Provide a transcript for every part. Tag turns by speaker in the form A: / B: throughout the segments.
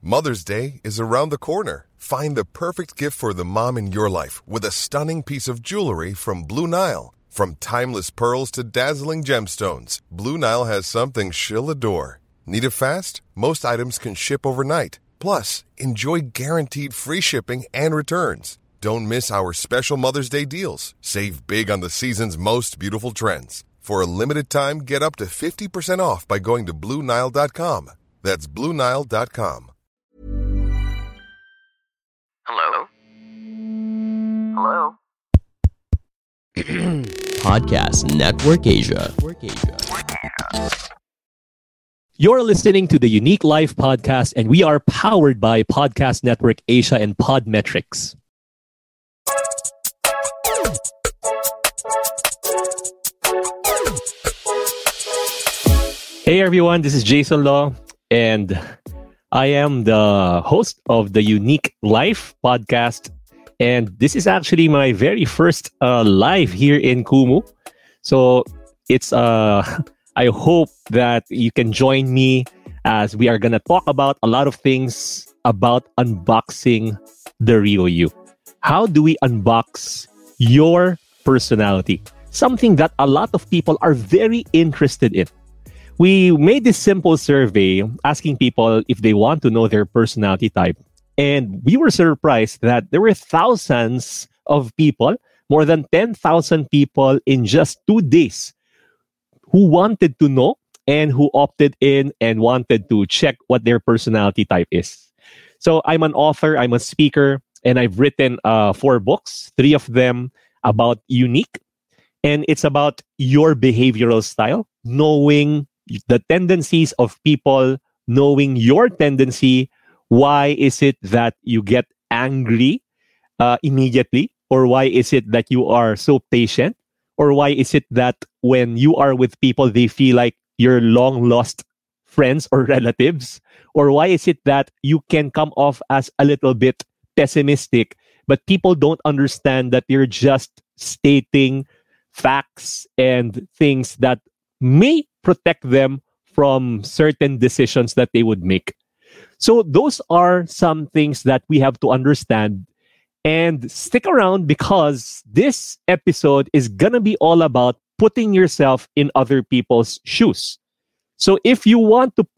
A: Mother's Day is around the corner. Find the perfect gift for the mom in your life with a stunning piece of jewelry from Blue Nile. From timeless pearls to dazzling gemstones, Blue Nile has something she'll adore. Need it fast? Most items can ship overnight. Plus, enjoy guaranteed free shipping and returns. Don't miss our special Mother's Day deals. Save big on the season's most beautiful trends. For a limited time, get up to 50% off by going to BlueNile.com. That's BlueNile.com.
B: Hello? Hello?
C: Podcast Network Asia. You're listening to the Unique Life Podcast, and we are powered by Podcast Network Asia and Podmetrics. Hey everyone, this is Jason Law, and I am the host of the Unique Life Podcast. And this is actually my very first live here in Kumu. So it's I hope that you can join me as we are going to talk about a lot of things about unboxing the real you. How do we unbox your personality? Something that a lot of people are very interested in. We made this simple survey asking people if they want to know their personality type. And we were surprised that there were thousands of people, more than 10,000 people in just 2 days who wanted to know and who opted in and wanted to check what their personality type is. So I'm an author, I'm a speaker, and I've written 4 books, 3 of them about unique. And it's about your behavioral style, knowing the tendencies of people, knowing your tendency. Why is it that you get angry immediately? Or why is it that you are so patient? Or why is it that when you are with people, they feel like you're long lost friends or relatives? Or why is it that you can come off as a little bit pessimistic, but people don't understand that you're just stating facts and things that may protect them from certain decisions that they would make? So those are some things that we have to understand. And stick around because this episode is going to be all about putting yourself in other people's shoes. So if you want to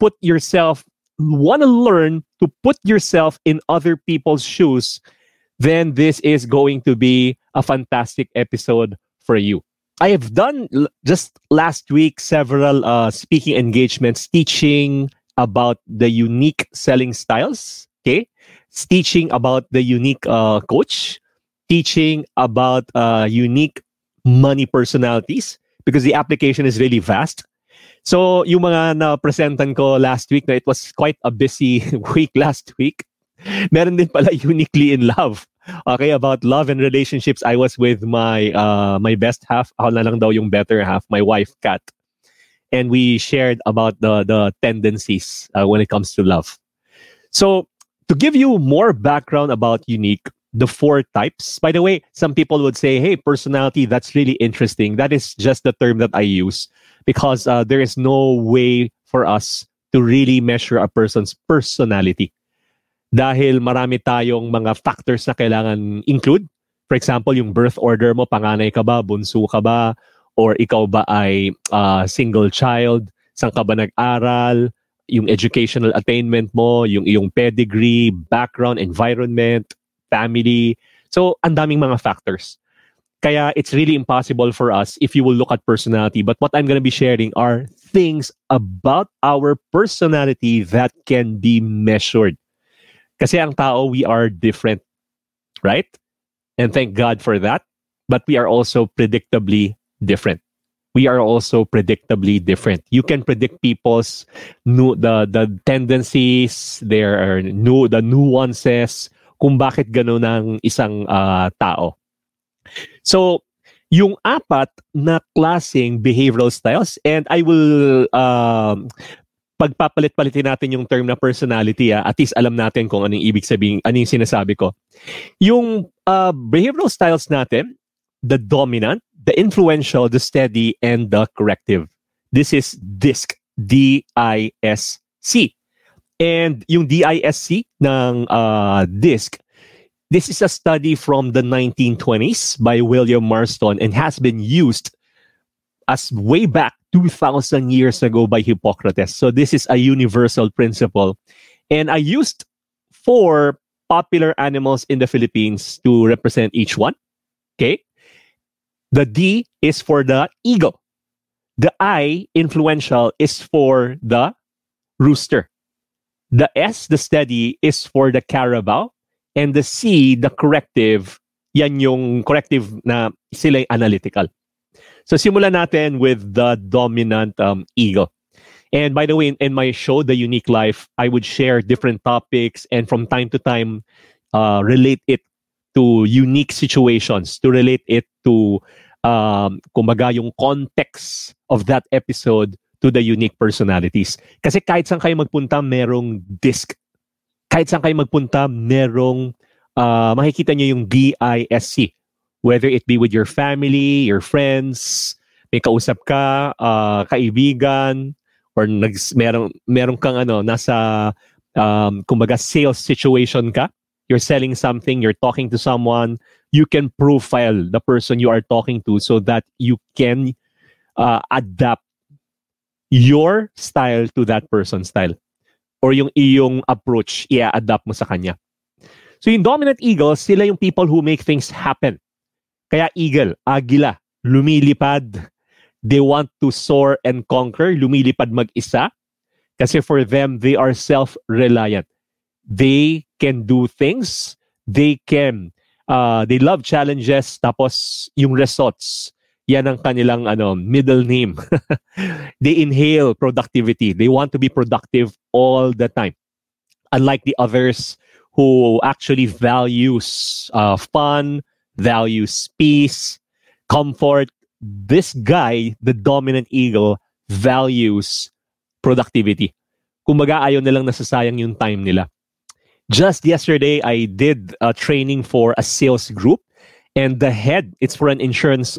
C: learn to put yourself in other people's shoes, then this is going to be a fantastic episode for you. I have done just last week several speaking engagements teaching about the unique selling styles, okay? Teaching about the unique coach, teaching about unique money personalities because the application is really vast. So yung mga na-presentan ko last week, it was quite a busy week last week. Meron din pala uniquely in love. Okay, about love and relationships, I was with my best half. Ako na lang daw yung better half, my wife, Kat. And we shared about the tendencies when it comes to love. So to give you more background about unique, the 4 types. By the way, some people would say, hey, personality, that's really interesting. That is just the term that I use because there is no way for us to really measure a person's personality. Dahil marami tayong mga factors na kailangan include. For example, yung birth order mo, panganay ka ba, bunso ka ba, or ikaw ba ay single child, saan ka ba nag-aral, yung educational attainment mo, yung iyong pedigree, background, environment, family. So, ang daming mga factors. Kaya it's really impossible for us if you will look at personality. But what I'm going to be sharing are things about our personality that can be measured. Kasi ang tao, we are different, right? And thank God for that. But we are also predictably different. We are also predictably different. You can predict people's the tendencies, the nuances, kung bakit gano'n ang isang tao. So, yung 4 na klaseng behavioral styles, and I will pagpapalit-palitin natin yung term na personality, at least alam natin kung anong ibig sabihin, anong sinasabi ko. Yung behavioral styles natin, the dominant, the influential, the steady, and the corrective. This is DISC, D-I-S-C. And yung DISC ng DISC, this is a study from the 1920s by William Marston and has been used as way back 2,000 years ago by Hippocrates. So this is a universal principle. And I used 4 popular animals in the Philippines to represent each one. Okay? The D is for the eagle. The I, influential, is for the rooster. The S, the steady, is for the carabao. And the C, the corrective, yan yung corrective na sila yung analytical. So simulan natin with the dominant eagle. And by the way, in my show, The Unique Life, I would share different topics and from time to time relate it to unique situations, to relate it to kumbaga yung context of that episode to the unique personalities. Kasi kahit saan kayo magpunta, merong disc. Kahit saan kayo magpunta, merong makikita nyo yung DISC. Whether it be with your family, your friends, may kausap ka, kaibigan, or meron kang nasa kumbaga sales situation ka. You're selling something, you're talking to someone, you can profile the person you are talking to so that you can adapt your style to that person's style. Or yung iyong approach, i-adapt mo sa kanya. So yung dominant eagles, sila yung people who make things happen. Kaya eagle, agila, lumilipad. They want to soar and conquer, lumilipad mag-isa. Kasi for them, they are self-reliant. They can do things. They love challenges. Tapos yung results, yan ang kanilang middle name. They inhale productivity. They want to be productive all the time. Unlike the others who actually values fun, values peace, comfort, this guy, the dominant eagle, values productivity. Kumbaga ayaw nilang nasasayang yung time nila. Just yesterday, I did a training for a sales group. And the head, it's for an insurance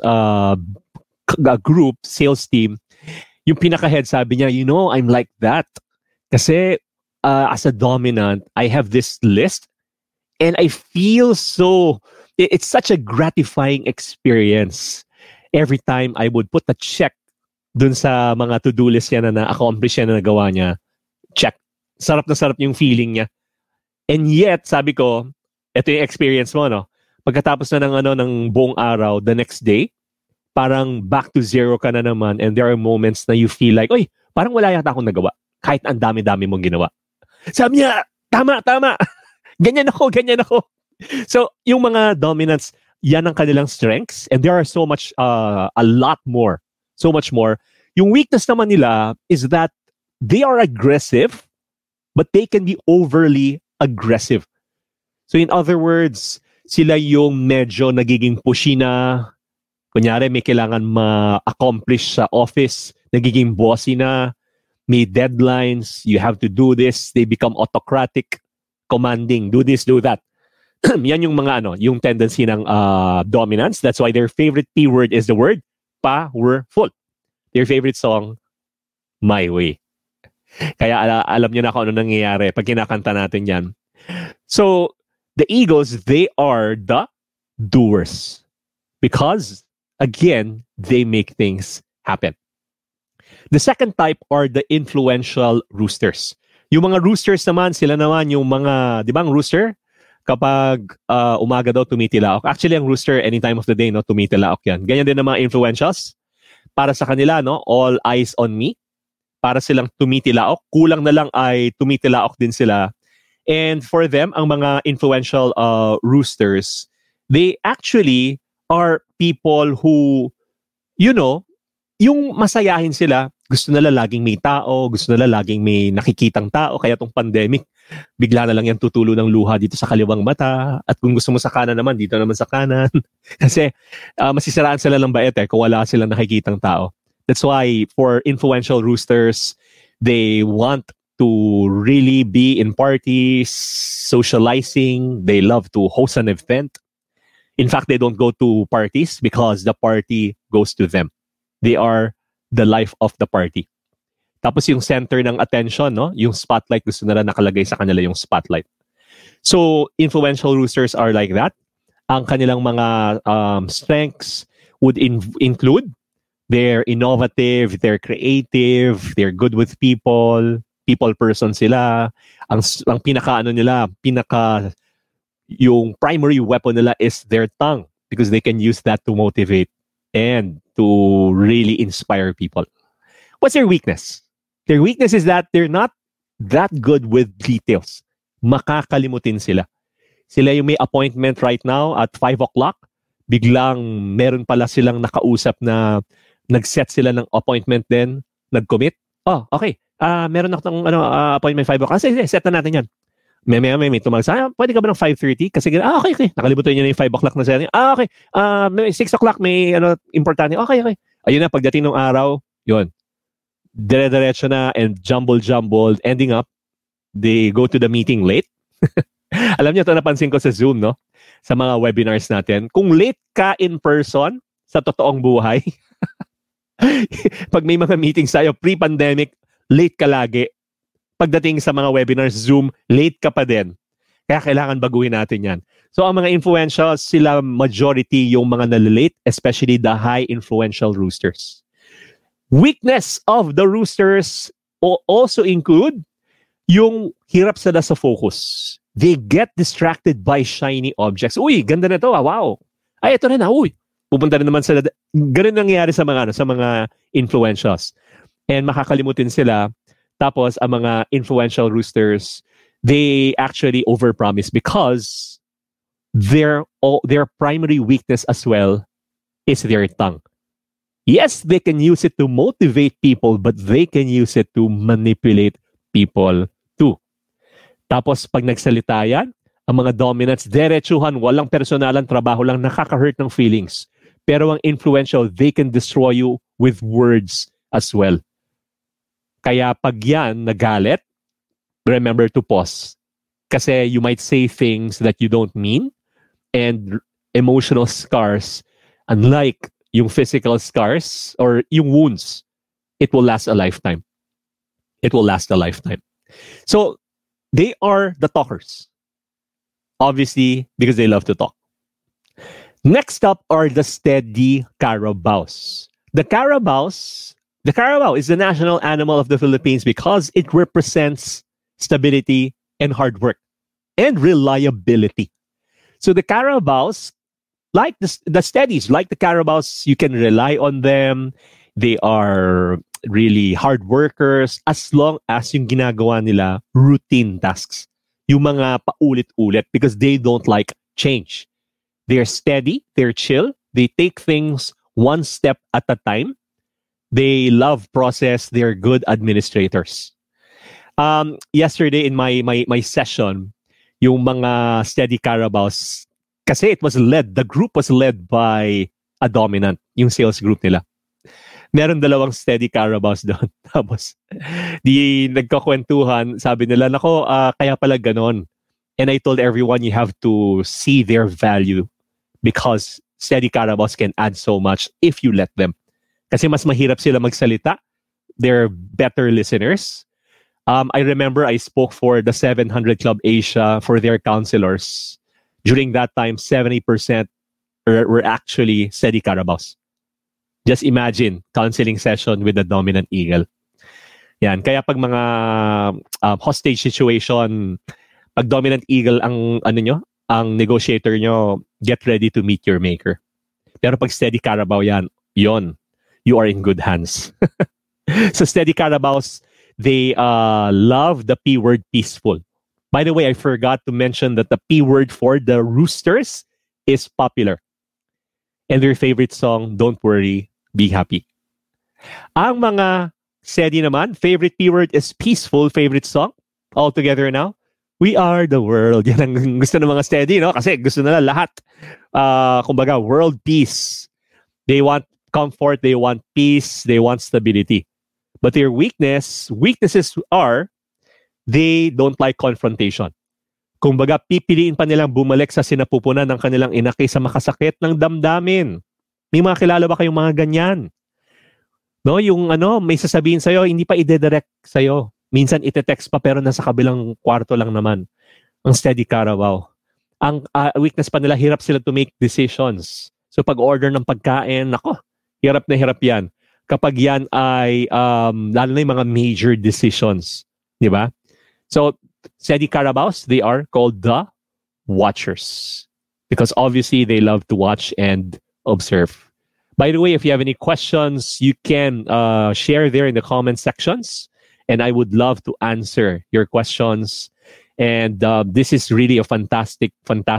C: group, sales team. Yung pinaka-head, sabi niya, I'm like that. Kasi as a dominant, I have this list. And I feel it's such a gratifying experience. Every time I would put a check dun sa mga to-do list niya na na-accomplish niya na nagawa niya, check. Sarap na sarap yung feeling niya. And yet, sabi ko, ito yung experience mo, no? Pagkatapos na ng buong araw, the next day, parang back to zero ka na naman and there are moments na you feel like, oy, parang wala yata akong nagawa. Kahit ang dami-dami mong ginawa. Sabi niya, tama. Ganyan ako. So, yung mga dominants, yan ang kanilang strengths and there are so much, a lot more. So much more. Yung weakness naman nila is that they are aggressive, but they can be overly aggressive. So in other words, sila yung medyo nagiging pushy na, kunyari may kailangan ma-accomplish sa office, nagiging bossy na, may deadlines, you have to do this, they become autocratic, commanding, do this, do that. Yan yung mga yung tendency ng dominance. That's why their favorite P word is the word powerful. Their favorite song, My Way. Kaya alam niyo na kung ano nangyayari pag kinakanta natin yan. So, the eagles, they are the doers. Because, again, they make things happen. The second type are the influential roosters. Yung mga roosters naman, sila naman yung mga, di ba ang rooster? Kapag umaga daw tumitilaok. Actually, ang rooster, any time of the day, no, tumitilaok yan. Ganyan din ang mga influentials. Para sa kanila, no, all eyes on me. Para silang tumitilaok. Kulang na lang ay tumitilaok din sila. And for them, ang mga influential roosters, they actually are people who, yung masayahin sila, gusto nila laging may tao, gusto nila laging may nakikitang tao. Kaya tong pandemic, bigla na lang yan tutulo ng luha dito sa kaliwang mata. At kung gusto mo sa kanan naman, dito naman sa kanan. Kasi masisiraan sila ng bait kung wala silang nakikitang tao. That's why for influential roosters, they want to really be in parties, socializing. They love to host an event. In fact, they don't go to parties because the party goes to them. They are the life of the party. Tapos yung center ng attention, no? Yung spotlight, gusto nila nakalagay sa kanila yung spotlight. So, influential roosters are like that. Ang kanilang mga strengths would include they're innovative, they're creative, they're good with people person sila. Ang yung primary weapon nila is their tongue because they can use that to motivate and to really inspire people. What's their weakness? Their weakness is that they're not that good with details. Makakalimutin sila. Sila yung may appointment right now at 5 o'clock. Biglang meron pala silang nakausap na nag-set sila ng appointment din, nag-commit. Oh, okay. Meron akong appointment 5 o'clock. Sige, set na natin yan. May tumawag sa pwede ka ba ng 5:30? Kasi, okay. Nakalimutan niya na yung 5 o'clock na siya. Okay. May 6 o'clock, may importante. Okay. Ayun na, pagdating ng araw, yun. Dire-diretso na and jumbled. Ending up, they go to the meeting late. Alam niyo, ito napansin ko sa Zoom, no? Sa mga webinars natin. Kung late ka in person, sa totoong buhay, pag may mga meetings tayo, pre-pandemic, late ka lagi. Pagdating sa mga webinars, Zoom, late ka pa din. Kaya kailangan baguhin natin yan. So, ang mga influentials, sila majority yung mga nalilate, especially the high influential roosters. Weakness of the roosters also include yung hirap sila sa focus. They get distracted by shiny objects. Uy, ganda na ito. Wow. Ay, ito na. Uy. Pupunta rin naman sila. Ganun nangyayari sa mga influentials. And makakalimutin sila. Tapos, ang mga influential roosters, they actually overpromise because their primary weakness as well is their tongue. Yes, they can use it to motivate people, but they can use it to manipulate people too. Tapos, pag nagsalita yan, ang mga dominants, diretsuhan, walang personalan, trabaho lang, nakaka-hurt ng feelings. Pero ang influential, they can destroy you with words as well. Kaya pag yan nagalit, remember to pause. Kasi you might say things that you don't mean and emotional scars, unlike yung physical scars or yung wounds, it will last a lifetime. It will last a lifetime. So, they are the talkers. Obviously, because they love to talk. Next up are the steady carabaos. The carabao is the national animal of the Philippines because it represents stability and hard work and reliability. So the carabaos, like the steadies, like the carabaos, you can rely on them. They are really hard workers as long as yung ginagawa nila routine tasks. Yung mga paulit-ulit because they don't like change. They're steady, they're chill, they take things one step at a time. They love process, they're good administrators. Yesterday in my session, yung mga steady carabaos, kasi the group was led by a dominant, yung sales group nila. Meron dalawang steady carabaos doon. Tapos, nagkakwentuhan, sabi nila, nako, kaya pala ganon. And I told everyone you have to see their value because steady carabaos can add so much if you let them. Kasi mas mahirap sila magsalita. They're better listeners. I remember I spoke for the 700 Club Asia for their counselors. During that time, 70% were actually steady carabaos. Just imagine, counseling session with the dominant eagle. Yan. Kaya pag mga hostage situation, pag dominant eagle ang ang negotiator nyo, get ready to meet your maker. Pero pag steady carabao yon, you are in good hands. So steady carabaos, they love the P word peaceful. By the way, I forgot to mention that the P word for the roosters is popular. And their favorite song, Don't Worry, Be Happy. Ang mga steady naman, favorite P word is peaceful. Favorite song, all together now, We Are the World. Yan ang gusto ng mga steady, no? Kasi gusto nila lahat. Kumbaga, world peace. They want comfort, they want peace, they want stability. But their weaknesses are, they don't like confrontation. Kumbaga, pipiliin pa nilang bumalik sa sinapupunan ng kanilang ina kaysa makasakit ng damdamin. May mga kilala ba kayong mga ganyan? No, yung may sasabihin sa'yo, hindi pa ide-direct sa'yo. Minsan ite-text pa pero nasa kabilang kwarto lang naman. Ang steady Carabao. Ang weakness pa nila, hirap sila to make decisions. So pag-order ng pagkain, nako, hirap na hirap yan. Kapag yan ay, lalo na yung mga major decisions. Di ba? So, steady Carabaos, they are called the watchers. Because obviously, they love to watch and observe. By the way, if you have any questions, you can share there in the comment sections. And I would love to answer your questions. And this is really a fantastic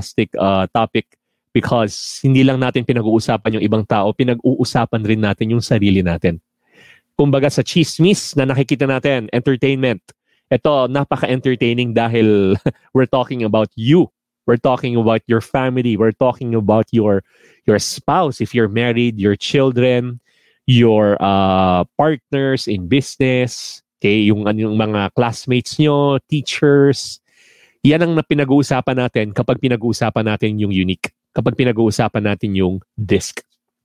C: topic because hindi lang natin pinag-uusapan yung ibang tao, pinag-uusapan rin natin yung sarili natin. Kumbaga sa chismis na nakikita natin, entertainment. Ito, napaka-entertaining dahil we're talking about you. We're talking about your family. We're talking about your spouse, if you're married, your children, your partners in business, okay, yung mga classmates nyo, teachers. Yan ang pinag-uusapan natin kapag pinag-uusapan natin yung unique, kapag pinag-uusapan natin yung disc.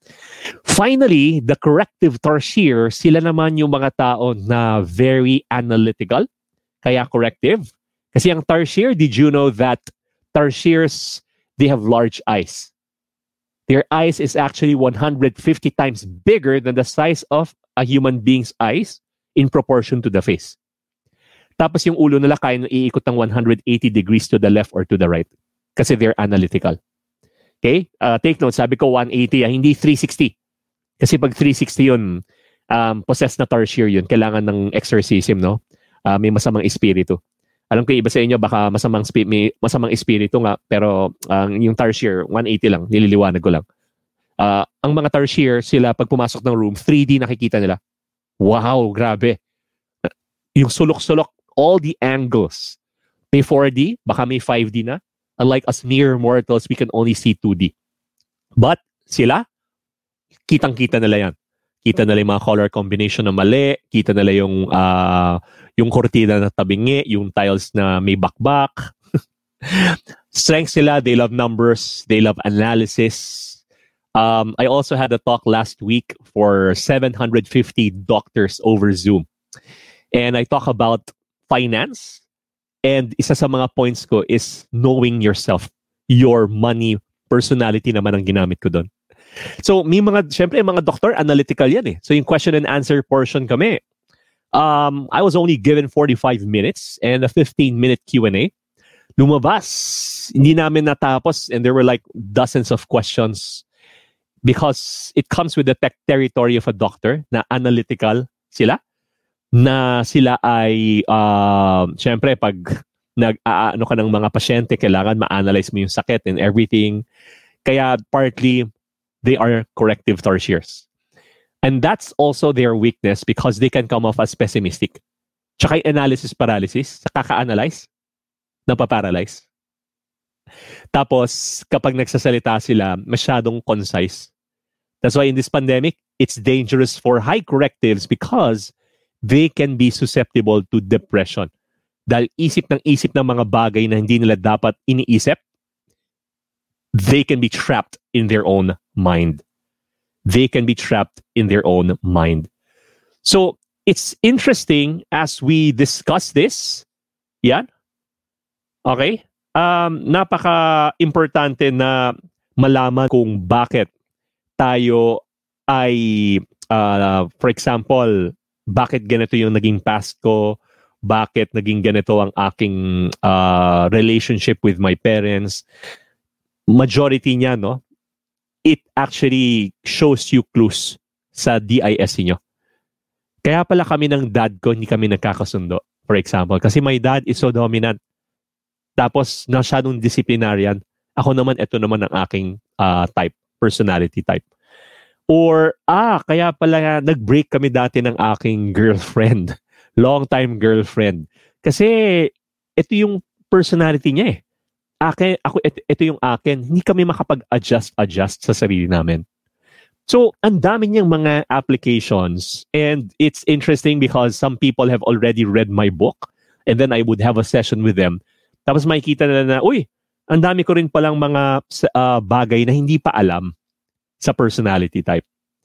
C: Finally, the corrective tarsier, sila naman yung mga tao na very analytical, kaya corrective. Kasi ang tarsier, did you know that tarsiers, they have large eyes? Their eyes is actually 150 times bigger than the size of a human being's eyes in proportion to the face. Tapos yung ulo nila kaya iikot ng 180 degrees to the left or to the right. Kasi they're analytical. Okay? Take note, sabi ko 180, hindi 360. Kasi pag 360 yun, possessed na tarsier yun. Kailangan ng exorcism, no? May masamang espiritu. Alam ko iba sa inyo, baka may masamang espiritu nga, pero yung tarsier, 180 lang, nililiwanag ko lang. Ang mga tarsier, sila pag pumasok ng room, 3D nakikita nila. Wow, grabe. Yung sulok-sulok, all the angles. May 4D, baka may 5D na. Unlike us mere mortals, we can only see 2D. But sila, kitang-kita nila yan. Kita nila yung mga color combination na mali, kita nila yung kortina na tabingi, yung tiles na may bakbak. Strengths sila, they love numbers, they love analysis. I also had a talk last week for 750 doctors over Zoom. And I talk about finance. And isa sa mga points ko is knowing yourself. Your money, personality naman ang ginamit ko doon. So, syempre, mga doctor, analytical yan eh. So, yung question and answer portion kami. I was only given 45 minutes and a 15-minute Q&A. Lumabas, hindi namin natapos, and there were like dozens of questions because it comes with the tech territory of a doctor na analytical sila. Na sila ay, syempre, pag nag-aano ka ng mga pasyente, kailangan ma-analyze mo yung sakit and everything. Kaya partly, they are corrective tarsiers. And that's also their weakness because they can come off as pessimistic. Tsaka yung analysis paralysis, sa kaka-analyze, napaparalyze. Tapos, kapag nagsasalita sila, masyadong concise. That's why in this pandemic, it's dangerous for high correctives because they can be susceptible to depression. Dahil isip ng mga bagay na hindi nila dapat iniisip, they can be trapped in their own mind. They can be trapped in their own mind. So, it's interesting as we discuss this. Yan. Okay? Napaka-importante na malaman kung bakit tayo ay, for example, bakit ganito yung naging past ko, bakit naging ganito ang aking relationship with my parents. Majority niya, no? It actually shows you clues sa DIS niyo. Kaya pala kami ng dad ko, hindi kami nagkakasundo. For example, kasi my dad is so dominant. Tapos, masyadong disciplinarian. Ako naman, ito naman ang aking type, personality type. Or, kaya pala nag-break kami dati ng aking girlfriend. Long-time girlfriend. Kasi, ito yung personality niya eh. Ito yung akin. Hindi kami makapag-adjust sa sarili namin. So, ang dami niyang mga applications. And it's interesting because some people have already read my book. And then I would have a session with them. Tapos makikita nila na, uy, ang dami ko rin palang mga bagay na hindi pa alam sa personality type.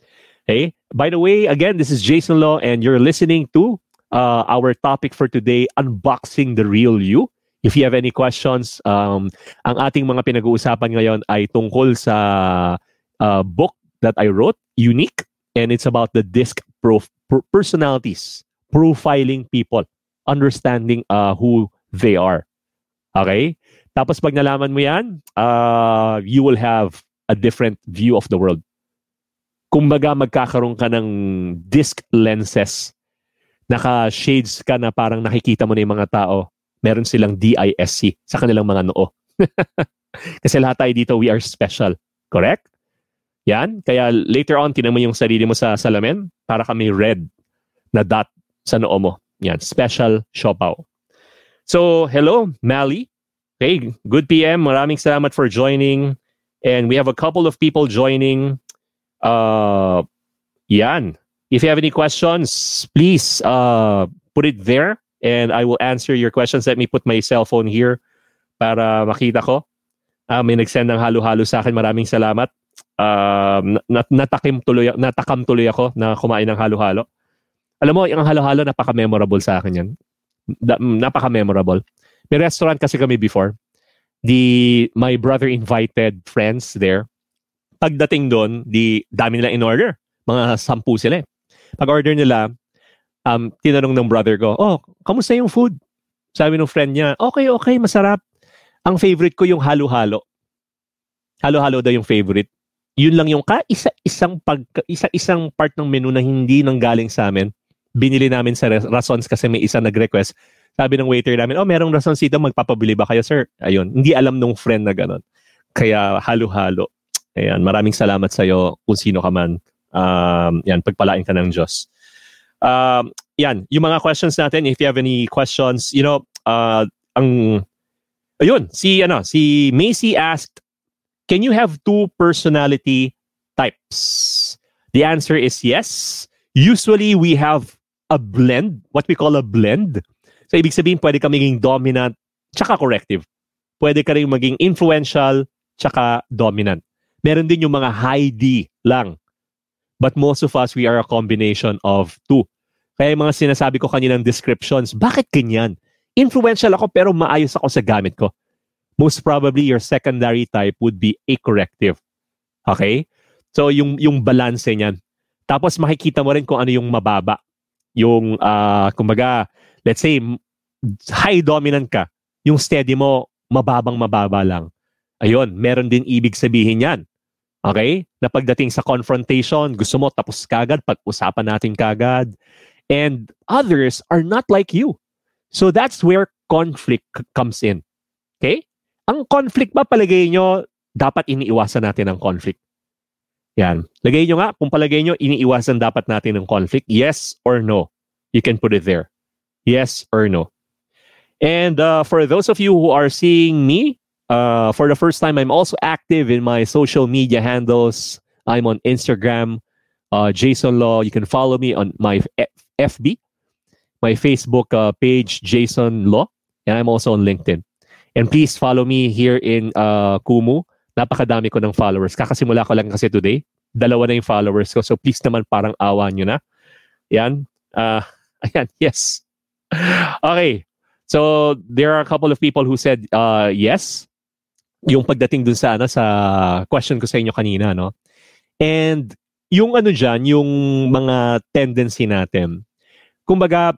C: Okay? By the way, again, this is Jason Law and you're listening to our topic for today, Unboxing the Real You. If you have any questions, ang ating mga pinag-uusapan ngayon ay tungkol sa book that I wrote, Unique, and it's about the DISC personalities, profiling people, understanding who they are. Okay? Tapos pag nalaman mo yan, you will have a different view of the world. Kumbaga magkakaroon ka ng DISC lenses. Naka-shades ka na parang nakikita mo na yung mga tao. Meron silang DISC sa kanilang mga noo. Kasi lahat tayo dito, we are special. Correct? Yan. Kaya later on, tinan mo yung sarili mo sa salamin, para ka may red na dot sa noo mo. Yan. Special siopaw. So, hello, Mally. Okay, good PM. Maraming salamat for joining. And we have a couple of people joining. Yan. If you have any questions, please put it there. And I will answer your questions. Let me put my cell phone here para makita ko. May nag-send ng halo-halo sa akin. Maraming salamat. Natakam tuloy ako na kumain ng halo-halo. Alam mo, yung halo-halo, napaka-memorable sa akin yan. Napaka-memorable. May restaurant kasi kami before. My brother invited friends there. Pagdating doon, dami nila in order. Mga 10 sila eh. Pag-order nila, tinanong ng brother ko, kamusta yung food? Sabi ng friend niya, okay, masarap. Ang favorite ko yung halo-halo. Halo-halo daw yung favorite. Yun lang yung isa-isang part ng menu na hindi nanggaling sa amin. Binili namin sa Rasons kasi may isa nag-request. Sabi ng waiter namin, merong Rasons dito, magpapabili ba kayo, sir? Ayun, hindi alam nung friend na gano'n. Kaya halo-halo. Ayan, maraming salamat sa'yo kung sino ka man. Yan, pagpalain ka ng Diyos. Yan, yung mga questions natin, if you have any questions, si Macy asked, can you have 2 personality types? The answer is yes. Usually we have a blend, what we call a blend. So ibig sabihin, pwede ka maging dominant tsaka corrective. Pwede ka rin maging influential tsaka dominant. Meron din yung mga high D lang. But most of us, we are a combination of 2. Kaya yung mga sinasabi ko kaninang descriptions, bakit ganyan? Influential ako pero maayos ako sa gamit ko. Most probably, your secondary type would be a corrective. Okay? So, yung balance niyan. Tapos makikita mo rin kung ano yung mababa. Yung, kumbaga, let's say, high dominant ka. Yung steady mo, mababa lang. Ayun, meron din ibig sabihin yan. Okay? Na pagdating sa confrontation, gusto mo tapos kagad, pag-usapan natin kagad. And others are not like you. So that's where conflict comes in. Okay? Ang conflict ba, palagay nyo, dapat iniiwasan natin ang conflict. Yan. Lagay nyo nga, kung palagay nyo, iniiwasan dapat natin ang conflict. Yes or no? You can put it there. Yes or no? And for those of you who are seeing me, for the first time, I'm also active in my social media handles. I'm on Instagram, Jason Law. You can follow me on my FB, my Facebook page, Jason Law. And I'm also on LinkedIn. And please follow me here in Kumu. Napakadami ko ng followers. Kakasimula ko lang kasi today. 2 na yung followers ko. So please naman, parang awa nyo na. Yan. Ayan, yes. Okay. So there are a couple of people who said yes. Yung pagdating dun sa question ko sa inyo kanina, no? And yung dyan, yung mga tendency natin. Kumbaga,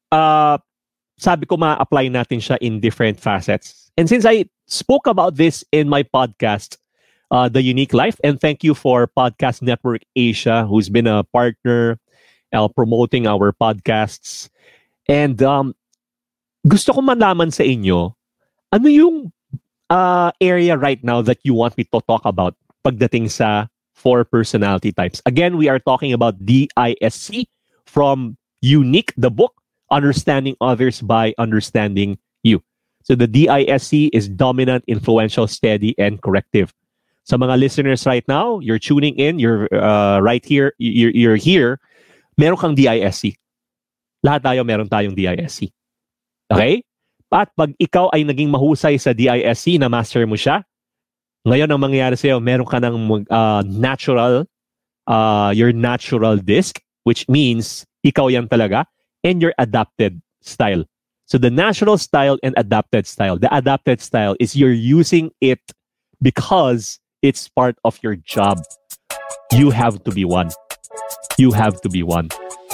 C: sabi ko ma-apply natin siya in different facets. And since I spoke about this in my podcast, The Unique Life, and thank you for Podcast Network Asia, who's been a partner promoting our podcasts. And gusto ko malaman sa inyo, ano yung area right now that you want me to talk about pagdating sa 4 personality types. Again, we are talking about DISC from Unique, the book, Understanding Others by Understanding You. So the DISC is dominant, influential, steady, and corrective. Sa mga listeners right now, you're tuning in, you're right here, you're here, meron kang DISC. Lahat tayo meron tayong DISC. Okay? At pag ikaw ay naging mahusay sa DISC, na master mo siya, ngayon ang mangyayari sa'yo, meron ka ng natural your natural disc, which means ikaw yan talaga, and your adapted style. So the natural style and adapted style. The adapted style is you're using it because it's part of your job. You have to be one. You have to be one.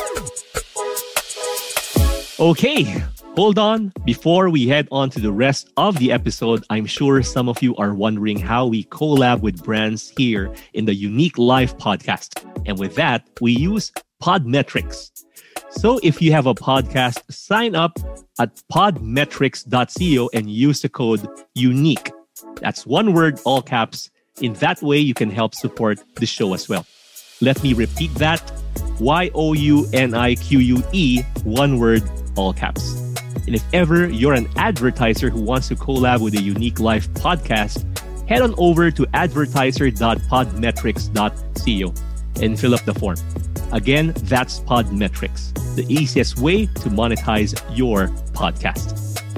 C: Okay, hold on. Before we head on to the rest of the episode, I'm sure some of you are wondering how we collab with brands here in the Unique Life podcast. And with that, we use Podmetrics. So if you have a podcast, sign up at podmetrics.co and use the code UNIQUE. That's one word, all caps. In that way, you can help support the show as well. Let me repeat that. YOUNIQUE, one word, all caps. And if ever you're an advertiser who wants to collab with the Unique Life podcast, head on over to advertiser.podmetrics.co and fill up the form. Again, that's Podmetrics, the easiest way to monetize your podcast.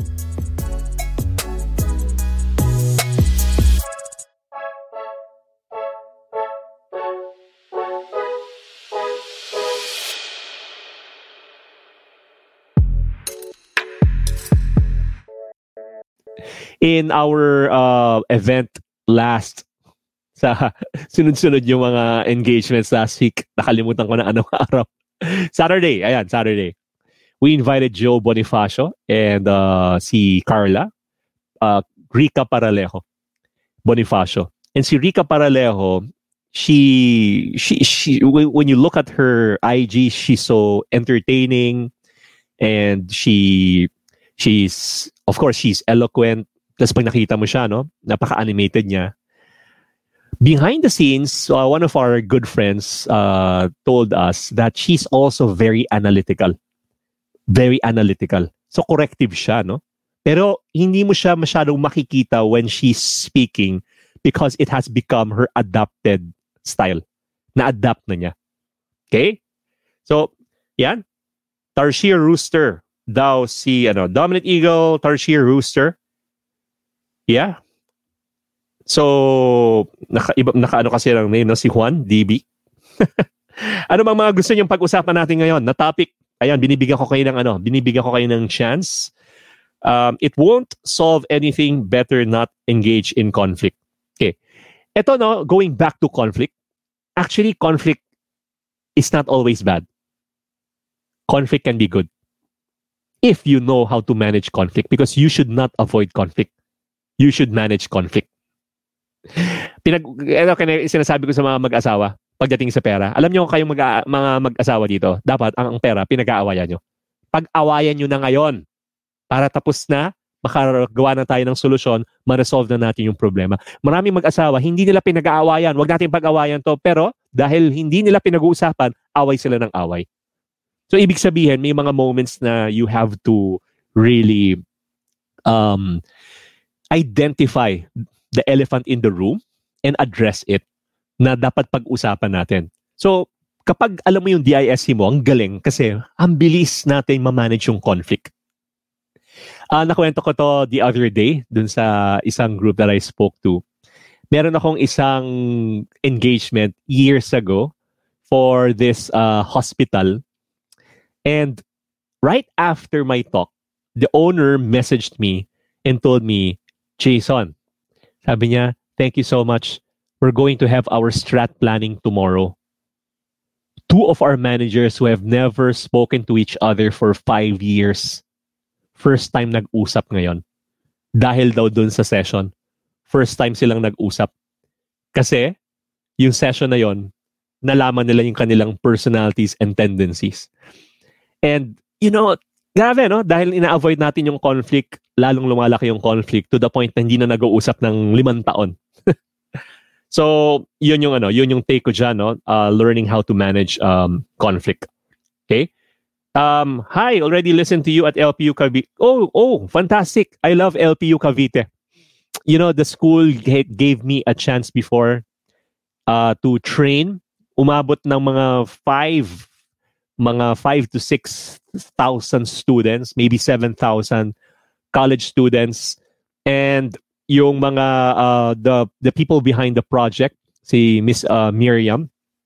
C: In our event last, sa sunod-sunod yung mga engagements last week, nakalimutan ko na anong araw. Saturday. We invited Joe Bonifacio and si Carla, Rica Paralejo Bonifacio. And si Rica Paralejo, she when you look at her IG, she's so entertaining, and she's of course she's eloquent. Tapos pag nakita mo siya, no, napaka-animated niya. Behind the scenes, one of our good friends told us that she's also very analytical. Very analytical. So corrective siya, no? Pero hindi mo siya masyadong makikita when she's speaking because it has become her adapted style. Na-adapt na niya. Okay? So, yan. Tarsier Rooster. Daw si Dominant Eagle, Tarsier Rooster. Yeah. So, naka kasi lang name, no? Si Juan, DB. Ano bang mga gusto niyong pag-usapan natin ngayon na topic? Ayan, binibigyan ko kayo ng chance. It won't solve anything, better not engage in conflict. Okay. Ito, no, going back to conflict. Actually, conflict is not always bad. Conflict can be good if you know how to manage conflict, because you should not avoid conflict. You should manage conflict. Sinasabi ko sa mga mag-asawa pagdating sa pera. Alam nyo kayong mga mag-asawa dito, dapat ang pera pinag-aawayan nyo. Pag-awayan nyo na ngayon para tapos na, makagawa na tayo ng solusyon, ma-resolve na natin yung problema. Maraming mag-asawa, hindi nila pinag-aawayan. Huwag natin pag-awayan to, pero dahil hindi nila pinag-uusapan, away sila ng away. So, ibig sabihin, may mga moments na you have to really identify the elephant in the room and address it na dapat pag-usapan natin. So, kapag alam mo yung DISC mo, ang galing kasi ang bilis natin ma-manage yung conflict. Nakwento ko to the other day dun sa isang group that I spoke to. Meron akong isang engagement years ago for this hospital. And right after my talk, the owner messaged me and told me, Jason, sabi niya, thank you so much. We're going to have our strat planning tomorrow. 2 of our managers who have never spoken to each other for 5 years, first time nag-usap ngayon. Dahil daw dun sa session, first time silang nag-usap. Kasi, yung session na yon, nalaman nila yung kanilang personalities and tendencies. And, grabe, no? Dahil ina-avoid natin yung conflict, lalong lumalaki yung conflict to the point na hindi na nag-uusap ng 5 taon. So, yun yung take ko dyan, no? Learning how to manage conflict. Okay? Hi, already listened to you at LPU Cavite. Oh, fantastic. I love LPU Cavite. The school gave me a chance before to train. Umabot ng mga 5 to 6,000 students, maybe 7,000 college students, and yung mga the people behind the project, si Miss Miriam,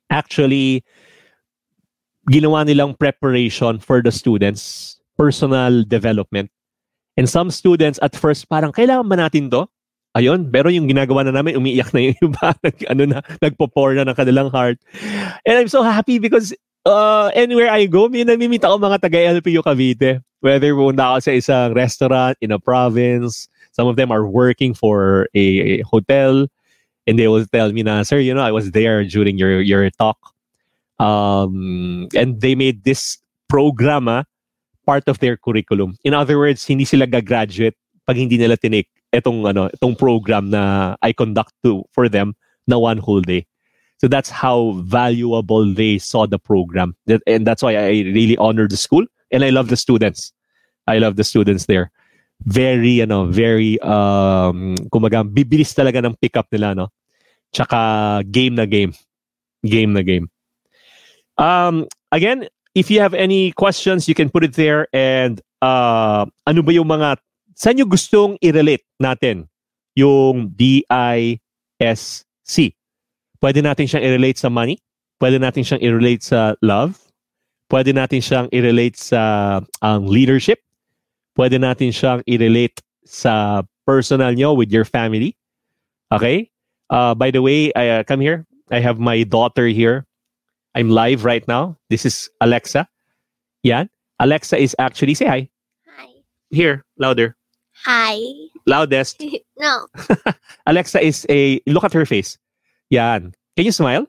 C: actually ginawa nilang preparation for the students, personal development. And some students at first parang kailangan ba natin to? Ayun, pero yung ginagawa na namin, umiiyak na yung iba, nagpo-pour na ng kanilang heart. And I'm so happy because anywhere I go, may namimita ako mga taga-LPU Cavite. Whether pumunta ako sa isang restaurant in a province, some of them are working for a hotel, and they will tell me na, sir, I was there during your talk. And they made this program part of their curriculum. In other words, hindi sila gagraduate pag hindi nila tinake itong program na I conduct for them na one whole day. So that's how valuable they saw the program. And that's why I really honor the school and I love the students. I love the students there. Very, kumaga, bibilis talaga ng pick up nila, no? Tsaka game na game. Game na game. Again, if you have any questions, you can put it there. And ano ba yung mga, saan nyo gustong i-relate natin yung DISC? Pwede natin siyang i-relate sa money. Pwede natin siyang i-relate sa love. Pwede natin siyang i-relate sa leadership. Pwede natin siyang i-relate sa personal nyo with your family. Okay? By the way, come here. I have my daughter here. I'm live right now. This is Alexa. Yan. Alexa is actually, say hi.
D: Hi.
C: Here, louder.
D: Hi.
C: Loudest.
D: No.
C: Alexa is look at her face. Yan. Can you smile?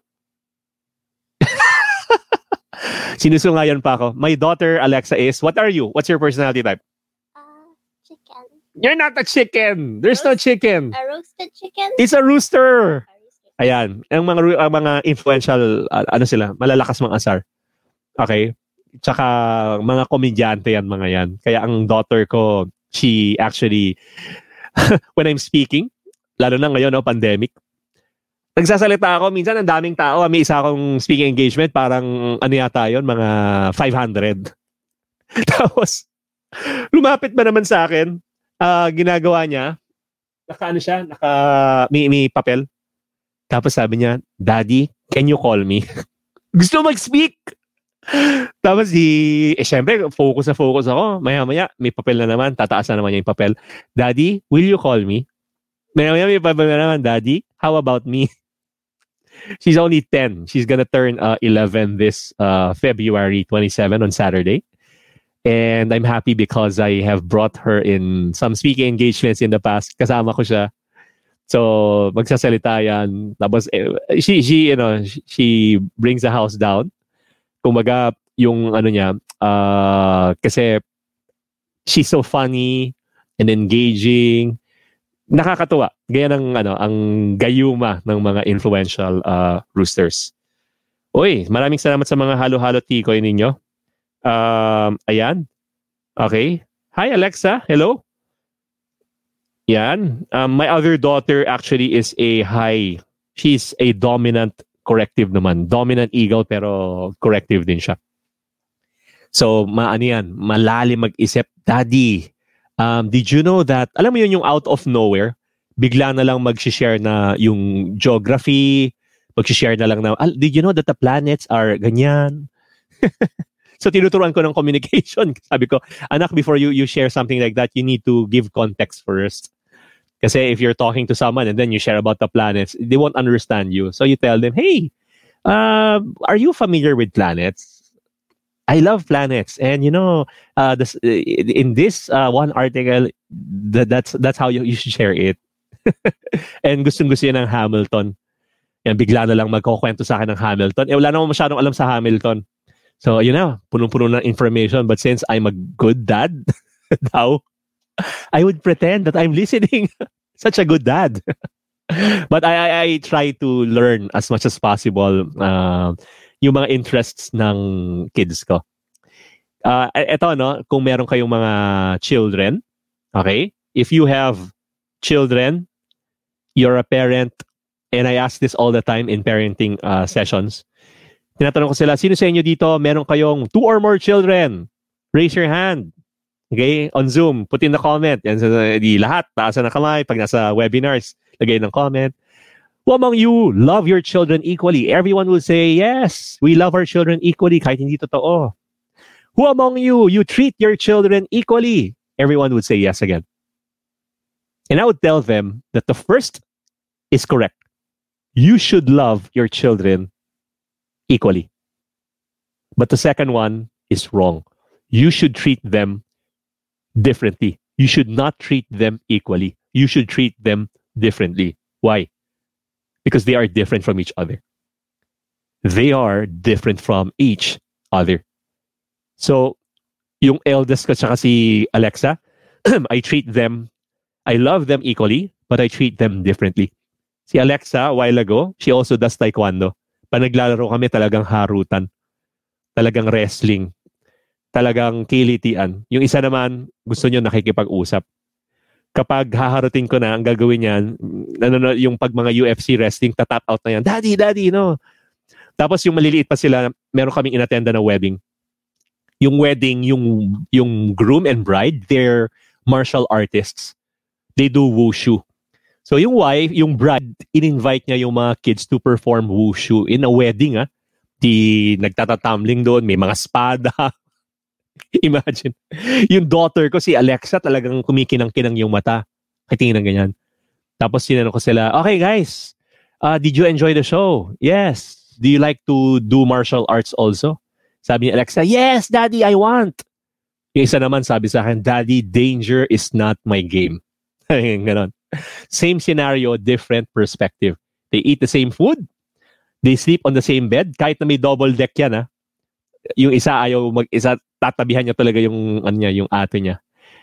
C: Sinusungayan pa ako. My daughter, Alexa, is, what are you? What's your personality type?
D: Chicken.
C: You're not a chicken. There's no chicken.
D: A roasted chicken?
C: It's a rooster. Ayan. Ang mga influential, sila, malalakas mga asar. Okay? Tsaka mga komedyante yan, mga yan. Kaya ang daughter ko, she actually, when I'm speaking, lalo na ngayon, pandemic, nagsasalita ako, minsan ang daming tao, may isa akong speaking engagement, parang ano yata yun, mga 500. Tapos, lumapit ba naman sa akin, ginagawa niya, may papel. Tapos sabi niya, Daddy, can you call me? Gusto mag-speak! Tapos syempre, focus ako. Maya-maya, may papel na naman. Tataas na naman niya yung papel. Daddy, will you call me? Maya-maya, may papel na naman. Daddy, how about me? She's only 10. She's gonna turn 11 this February 27 on Saturday. And I'm happy because I have brought her in some speaking engagements in the past. Kasama ko siya. So, magsasalita yan. Tapos, she brings the house down. Kumbaga, yung niya, kasi she's so funny and engaging. Nakakatuwa. Gaya ng, ang gayuma ng mga influential roosters. Uy, maraming salamat sa mga halo-halo tikoy ninyo. Ayan. Okay. Hi, Alexa. Hello. Yan. My other daughter actually is she's a dominant corrective naman. Dominant eagle pero corrective din siya. So, malalim mag-isip. Daddy, did you know that, alam mo yun yung out of nowhere, bigla na lang mag-share na yung geography, mag-share na lang na, did you know that the planets are ganyan? So, tinuturuan ko ng communication. Sabi ko, anak, before you share something like that, you need to give context first. Kasi if you're talking to someone and then you share about the planets, they won't understand you. So you tell them, hey, are you familiar with planets? I love planets. And in this one article, that's how you should share it. And gustong-gusto yun ng Hamilton. Yan, bigla na lang magkukwento sa akin ng Hamilton. Wala naman masyadong alam sa Hamilton. So, punong-puno ng information. But since I'm a good dad, now, I would pretend that I'm listening. Such a good dad. But I try to learn as much as possible yung mga interests ng kids ko. Ito, kung meron kayong mga children, okay? If you have children, you're a parent, and I ask this all the time in parenting sessions. Tinatanong ko sila, sino sa inyo dito meron kayong 2 or more children? Raise your hand. Okay? On Zoom, put in the comment. Yan, di lahat, taasan ng kamay. Pag nasa webinars, lagay ng comment. Who among you love your children equally? Everyone will say, yes, we love our children equally kahit hindi totoo. Who among you treat your children equally? Everyone would say yes again. And I would tell them that the first is correct. You should love your children equally. But the second one is wrong. You should treat them differently. You should not treat them equally. You should treat them differently. Why? Because they are different from each other. They are different from each other. So, yung eldest ko tsaka si Alexa, I love them equally, but I treat them differently. Si Alexa, a while ago, she also does taekwondo. Pag naglalaro kami, talagang harutan. Talagang wrestling. Talagang kilitian. Yung isa naman, gusto nyo nakikipag-usap. Kapag haharutin ko na, ang gagawin niyan, yung pag mga UFC wrestling, tatap out na yan. Daddy, no. Tapos yung maliliit pa sila, meron kaming inattenda na wedding. Yung wedding, yung groom and bride, they're martial artists. They do wushu. So yung wife, yung bride, in-invite niya yung mga kids to perform wushu in a wedding. Di nagtatatamling doon, may mga espada. Imagine. Yung daughter ko, si Alexa, talagang kumikinang-kinang yung mata. Katingin ng ganyan. Tapos sinanong ko sila, okay guys, did you enjoy the show? Yes. Do you like to do martial arts also? Sabi ni Alexa, yes, Daddy, I want. Yung isa naman sabi sa akin, Daddy, danger is not my game. Ganon. Same scenario, different perspective. They eat the same food. They sleep on the same bed. Kahit na may double deck yan, yung isa ayaw mag-isa, tatabihan niya talaga yung ate niya.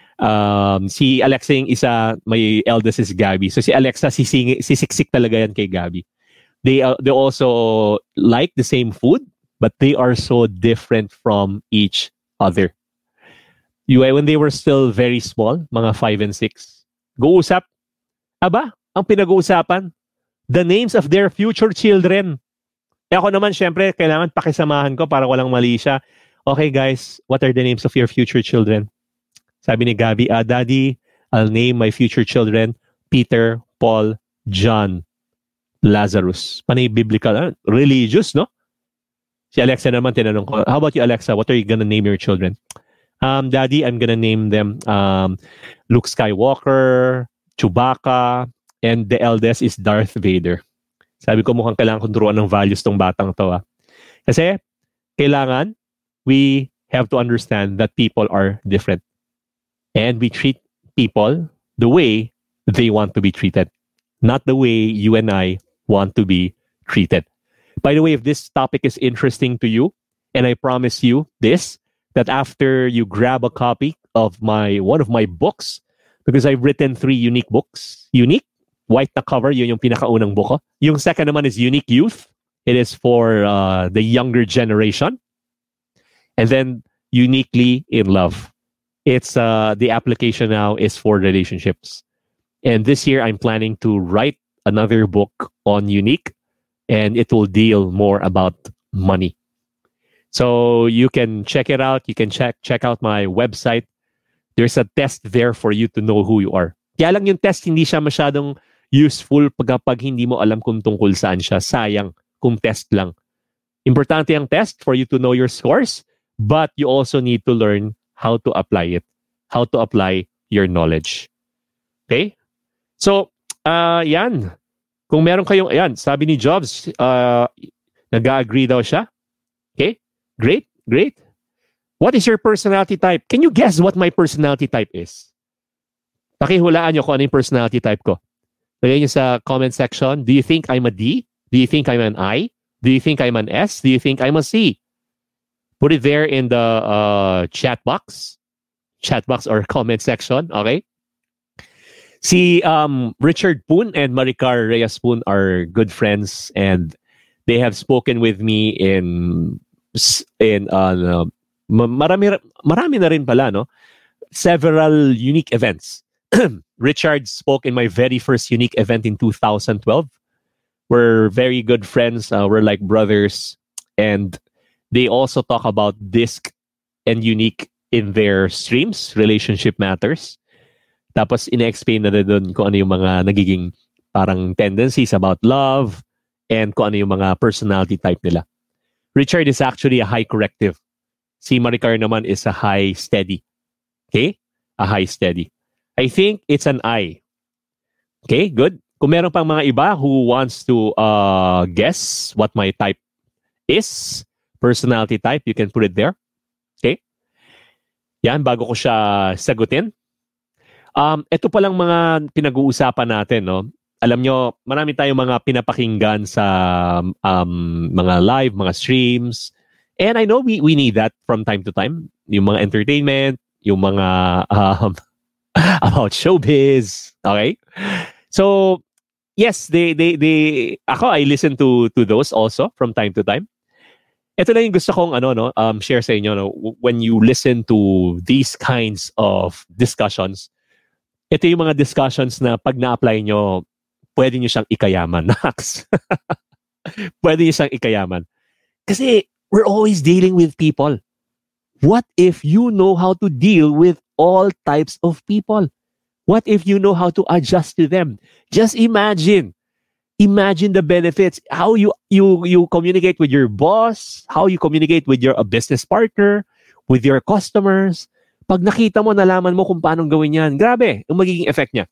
C: Si Alexa yung isa, my eldest is Gabby. So si Alexa, sisiksik talaga yan kay Gabby. They also like the same food, but they are so different from each other. When they were still very small, mga 5 and 6, go-usap. Aba, ang pinag-uusapan, the names of their future children. Ako naman, syempre, kailangan pakisamahan ko para walang mali siya. Okay, guys, what are the names of your future children? Sabi ni Gabby, Daddy, I'll name my future children Peter, Paul, John, Lazarus. Panay biblical, religious, no? Si Alexa naman, tinanong ko, how about you, Alexa? What are you gonna name your children? Daddy, I'm gonna name them Luke Skywalker, Chewbacca, and the eldest is Darth Vader. Sabi ko mukhang kailangan kong turuan ng values tong batang to. Kasi kailangan we have to understand that people are different. And we treat people the way they want to be treated. Not the way you and I want to be treated. By the way, if this topic is interesting to you, and I promise you this, that after you grab a copy of one of my books, because I've written 3 unique books. Unique, white na cover, yun yung pinakaunang book ko. Yung second naman is Unique Youth. It is for the younger generation. And then Uniquely in Love. It's the application now is for relationships. And this year I'm planning to write another book on Unique, and it will deal more about money. So you can check it out. You can check out my website. There's a test there for you to know who you are. Kaya lang yung test hindi siya masyadong useful pag hindi mo alam kung tungkol saan siya. Sayang kung test lang. Importante ang test for you to know your scores, but you also need to learn how to apply it. How to apply your knowledge. Okay? So, yan. Kung meron kayong, ayan, sabi ni Jobs, nag-agree daw siya. Okay? Great. What is your personality type? Can you guess what my personality type is? Pakihulaan nyo kung ano yung personality type ko. Lagay nyo sa comment section. Do you think I'm a D? Do you think I'm an I? Do you think I'm an S? Do you think I'm a C? Put it there in the chat box or comment section. Okay? Si Richard Poon and Maricar Reyes Poon are good friends, and they have spoken with me in marami na rin pala, no? Several unique events. Richard spoke in my very first unique event in 2012. We're very good friends. We're like brothers. And they also talk about DISC and Unique in their streams, Relationship Matters. Tapos ina-explain na doon kung ano yung mga nagiging parang tendencies about love, and kung ano yung mga personality type nila. Richard is actually a high corrective. Si Maricar naman is a high steady. Okay? A high steady. I think it's an I. Okay, good. Kung meron pang mga iba who wants to guess what my type is, personality type, you can put it there. Okay? Yan, bago ko siya sagutin. Ito palang mga pinag-uusapan natin, no? Alam nyo, marami tayong mga pinapakinggan sa mga live, mga streams. And I know we need that from time to time. Yung mga entertainment, yung mga about showbiz. Okay? So, yes, I listen to those also from time to time. Ito na yung gusto kong share sa inyo. No? When you listen to these kinds of discussions, ito yung mga discussions na pag na-apply nyo, pwede nyo siyang ikayaman. Pwede nyo siyang ikayaman. Kasi we're always dealing with people. What if you know how to deal with all types of people? What if you know how to adjust to them? Just imagine the benefits. How you communicate with your boss, how you communicate with your business partner, with your customers. Pag nakita mo, nalaman mo kung paano gawin yan, grabe, ang magiging effect niya.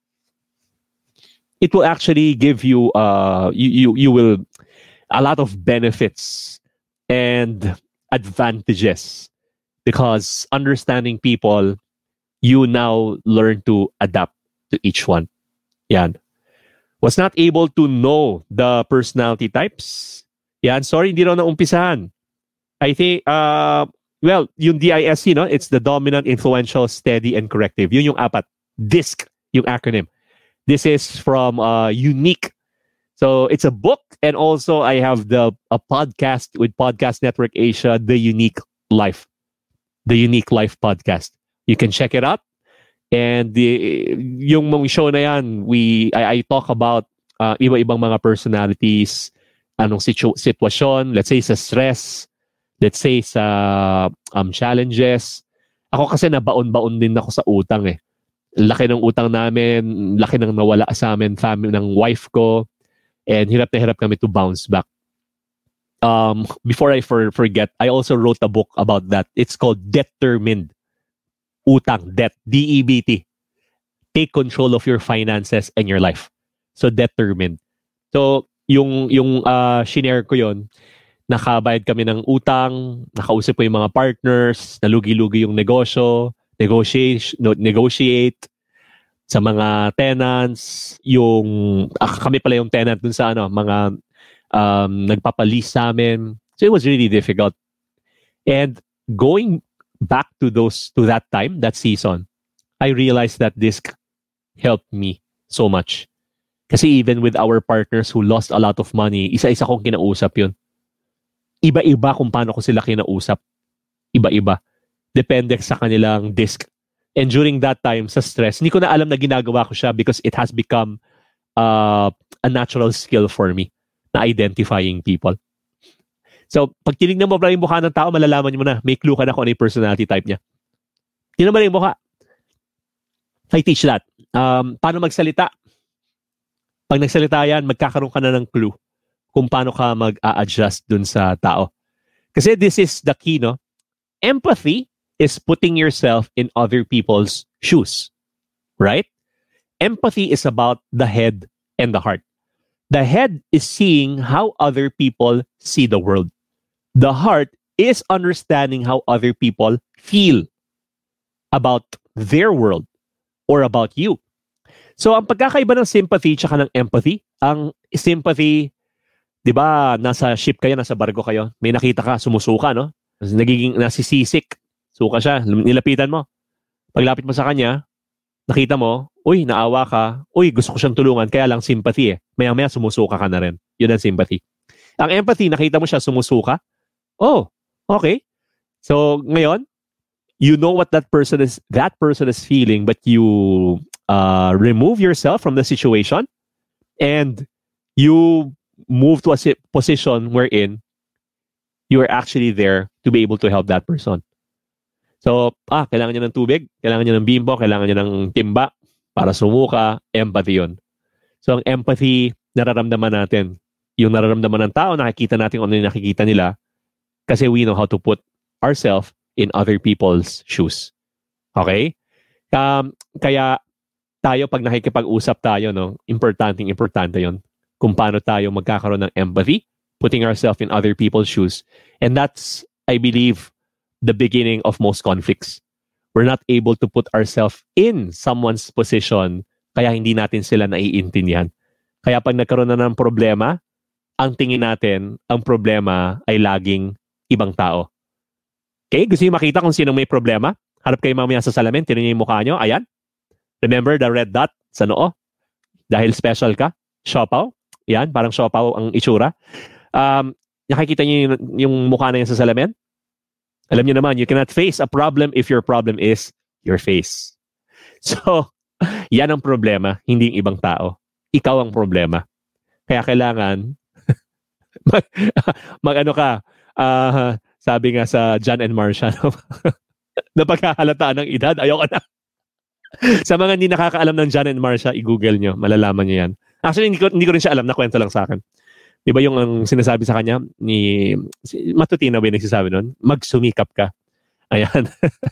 C: It will actually give you you will a lot of benefits and advantages because understanding people, you now learn to adapt to each one. Yan. Was not able to know the personality types. Yan, sorry, hindi raw naumpisahan. I think, yung DISC, no? It's the dominant, influential, steady, and corrective. Yun yung apat. DISC, yung acronym. This is from Unique. So it's a book, and also I have a podcast with Podcast Network Asia, The Unique Life. The Unique Life podcast. You can check it out. And yung mga show na yan, I talk about iba-ibang mga personalities, anong sitwasyon, let's say sa stress, let's say sa challenges. Ako kasi nabaon-baon din ako sa utang eh. Laki ng utang namin, laki ng nawala sa amin, family ng wife ko, and hirap na hirap kami to bounce back. Before I forget, I also wrote a book about that. It's called Determined. Utang, debt, DEBT. Take control of your finances and your life. So Determined. So yung shinare ko yon, nakabayad kami ng utang, nakausap ko yung mga partners, nalugi-lugi yung negosyo, negotiate sa mga tenants, kami pala yung tenant dun sa mga nagpapalis sa amin. So it was really difficult. And going back to that time, that season, I realized that this helped me so much. Kasi even with our partners who lost a lot of money, isa-isa kong kinausap yun. Iba-iba kung paano ko sila kinausap. Iba-iba. Depende sa kanilang disc. And during that time, sa stress, hindi ko na alam na ginagawa ko siya because it has become a natural skill for me na identifying people. So, pag tinignan mo pala yung mukha ng tao, malalaman mo na, may clue ka na kung ano yung personality type niya. Tingnan mo na yung mukha. I teach that. Paano magsalita? Pag nagsalita yan, magkakaroon ka na ng clue kung paano ka mag-a-adjust dun sa tao. Kasi this is the key, no? Empathy is putting yourself in other people's shoes. Right? Empathy is about the head and the heart. The head is seeing how other people see the world. The heart is understanding how other people feel about their world or about you. So, ang pagkakaiba ng sympathy tsaka ng empathy, ang sympathy, di ba, nasa ship kayo, nasa barko kayo, may nakita ka, sumusuka, no? Nagiging nasisisik, suka siya, nilapitan mo. Paglapit mo sa kanya, nakita mo, uy, naawa ka, uy, gusto ko siyang tulungan, kaya lang sympathy eh. Maya-maya sumusuka ka na rin. Yun ang sympathy. Ang empathy, nakita mo siya sumusuka, oh, okay. So, ngayon, you know what that person is feeling, but you remove yourself from the situation and you move to a position wherein you are actually there to be able to help that person. So, kailangan niya ng tubig, kailangan niya ng bimbo, kailangan niya ng timba para sumuka, empathy yun. So ang empathy, nararamdaman natin. Yung nararamdaman ng tao, nakikita natin kung ano yung nakikita nila kasi we know how to put ourselves in other people's shoes. Okay? Kaya tayo, pag nakikipag-usap tayo, no, importante yon. Kung paano tayo magkakaroon ng empathy, putting ourselves in other people's shoes. And that's, I believe, the beginning of most conflicts. We're not able to put ourselves in someone's position, kaya hindi natin sila naiintindihan. Kaya pag nagkaroon na ng problema, ang tingin natin, ang problema ay laging ibang tao. Okay? Gusto niyo makita kung sino may problema? Harap kayo mamaya sa salamin, tinan niyo yung mukha niyo. Ayan. Remember the red dot sa noo? Dahil special ka? Siopaw? Yan, parang siopaw ang itsura. Nakikita niyo yung mukha na yan sa salamin? Alam niyo naman, you cannot face a problem if your problem is your face. So, yan ang problema, hindi yung ibang tao. Ikaw ang problema. Kaya kailangan mag-ano ka, sabi nga sa John and Marcia, na pagkahalataan ng edad, ayoko na. Sa mga hindi nakakaalam ng John and Marcia, i-google nyo, malalaman nyo yan. Actually, hindi ko rin siya alam, nakwento lang sa akin. Di ba yung ang sinasabi sa kanya, Matutina ba yung nagsasabi nun? Magsumikap ka. Ayan.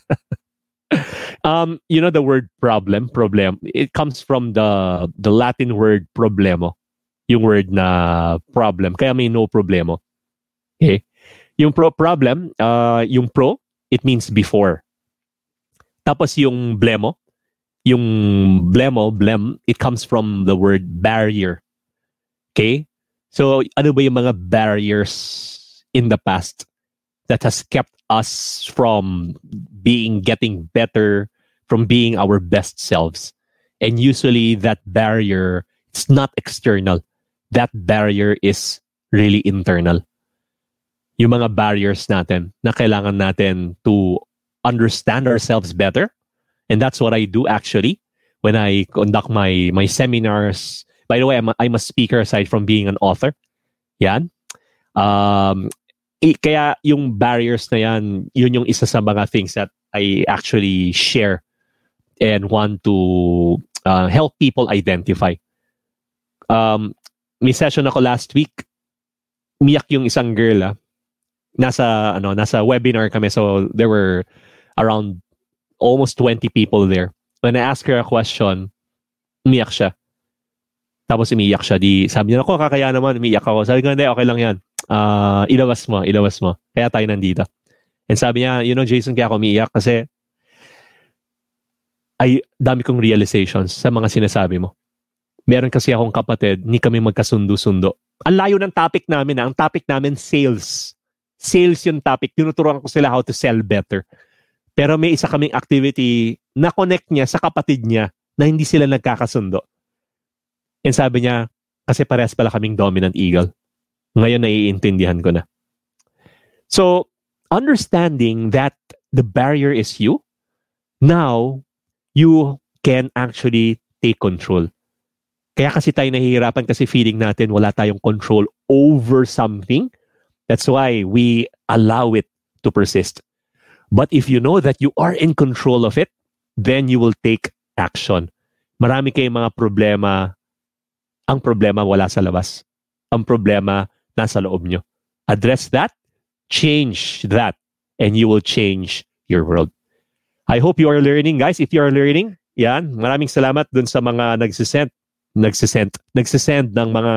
C: You know the word problem, it comes from the Latin word problemo. Yung word na problem. Kaya may no problemo. Okay? Yung problem, yung pro, it means before. Tapos yung blem, it comes from the word barrier. Okay? So, ano ba yung mga barriers in the past that has kept us from getting better, from being our best selves? And usually that barrier, it's not external. That barrier is really internal. Yung mga barriers natin na kailangan natin to understand ourselves better. And that's what I do actually when I conduct my seminars. By the way, I'm a speaker aside from being an author. Yan. Kaya yung barriers na yan, yun yung isa sa mga things that I actually share and want to help people identify. May session ako last week. Umiyak yung isang girl. Nasa webinar kami, so there were around almost 20 people there. When I asked her a question, umiyak siya. Tapos umiyak siya. Sabi niya, kakaya naman, umiyak ako. Sabi ko, hindi, okay lang yan. Ilabas mo. Kaya tayo nandito. And sabi niya, Jason, kaya ako umiyak kasi ay dami kong realizations sa mga sinasabi mo. Meron kasi akong kapatid, hindi kami magkasundo-sundo. Ang layo ng topic namin. Ang topic namin, sales. Sales yung topic. Tinuturuan ko sila how to sell better. Pero may isa kaming activity na connect niya sa kapatid niya na hindi sila nagkakasundo. And sabi niya, kasi parehas pala kaming dominant eagle. Ngayon naiintindihan ko na. So, understanding that the barrier is you, now, you can actually take control. Kaya kasi tayo nahihirapan kasi feeling natin wala tayong control over something. That's why we allow it to persist. But if you know that you are in control of it, then you will take action. Marami kayong mga problema. Ang problema wala sa labas. Ang problema nasa loob nyo. Address that, change that, and you will change your world. I hope you are learning, guys. If you are learning, yan, maraming salamat dun sa mga nagsisend ng mga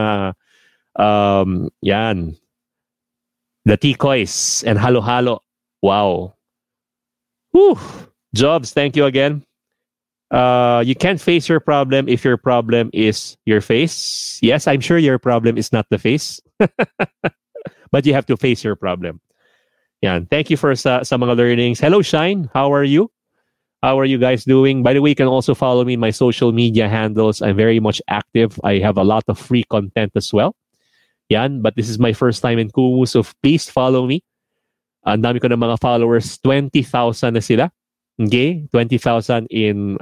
C: yan, the Tikoys and halo-halo. Wow. Whew. Jobs, thank you again. You can't face your problem if your problem is your face. Yes, I'm sure your problem is not the face. But you have to face your problem. Yan. Thank you for sa mga learnings. Hello, Shine. How are you? How are you guys doing? By the way, you can also follow me in my social media handles. I'm very much active. I have a lot of free content as well. Yan. But this is my first time in Kumu, so please follow me. Ang dami ko ng mga followers. 20,000 na sila. Okay? 20,000 in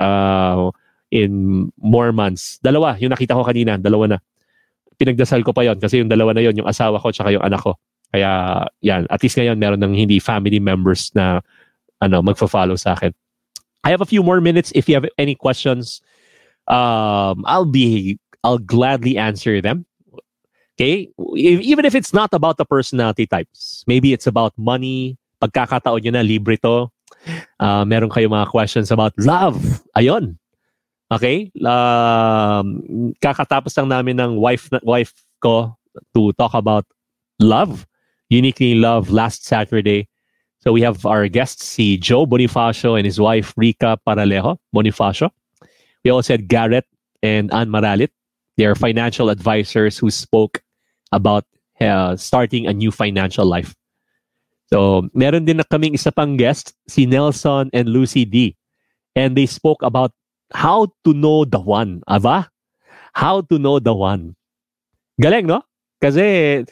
C: more months. Dalawa. Yung nakita ko kanina. Dalawa na. Pinagdasal ko pa yon kasi yung dalawa na yon, yung asawa ko tsaka yung anak ko. Kaya, yan. At least ngayon, meron ng hindi family members na magfa-follow sa akin. I have a few more minutes if you have any questions. I'll be I'll gladly answer them. Okay? Even if it's not about the personality types. Maybe it's about money. Pagkakataon nyo na, libre to. Meron kayo mga questions about love. Ayun. Okay? Kakatapos lang namin ng wife ko to talk about love. Uniquely Love last Saturday. So we have our guests, si Joe Bonifacio and his wife, Rica Paralejo Bonifacio. We also had Garrett and Ann Maralit. They are financial advisors who spoke about starting a new financial life. So, meron din na kaming isa pang guest, si Nelson and Lucy D. And they spoke about how to know the one. Aba? How to know the one. Galing, no? Kasi,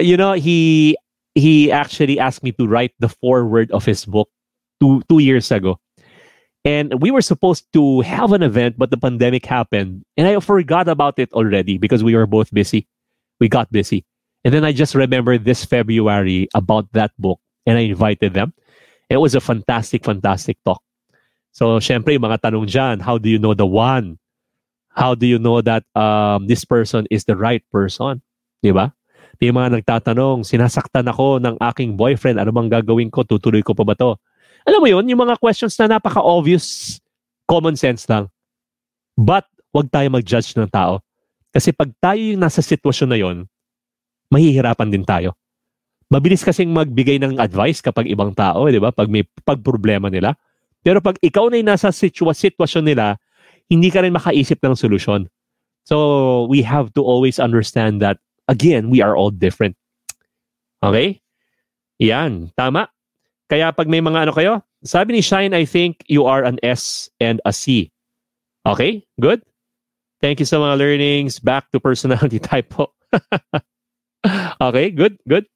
C: he actually asked me to write the foreword of his book 2 years ago. And we were supposed to have an event, but the pandemic happened. And I forgot about it already because we were both busy. We got busy. And then I just remembered this February about that book. And I invited them. It was a fantastic, fantastic talk. So, syempre, yung mga tanong dyan, how do you know the one? How do you know that this person is the right person? Diba? Yung mga nagtatanong, sinasaktan ako ng aking boyfriend, ano bang gagawin ko? Tutuloy ko pa ba to? Alam mo yun, yung mga questions na napaka-obvious, common sense lang. But, wag tayo mag-judge ng tao. Kasi pag tayo yung nasa sitwasyon na yun, mahihirapan din tayo. Mabilis kasing magbigay ng advice kapag ibang tao, di ba? Pag may pagproblema nila. Pero pag ikaw na yung nasa sitwasyon nila, hindi ka rin makaisip ng solusyon. So, we have to always understand that, again, we are all different. Okay? Yan. Tama? Kaya pag may mga ano kayo, sabi ni Shine, I think you are an S and a C. Okay? Good? Thank you sa mga learnings. Back to personality type po. Okay? Good? Good?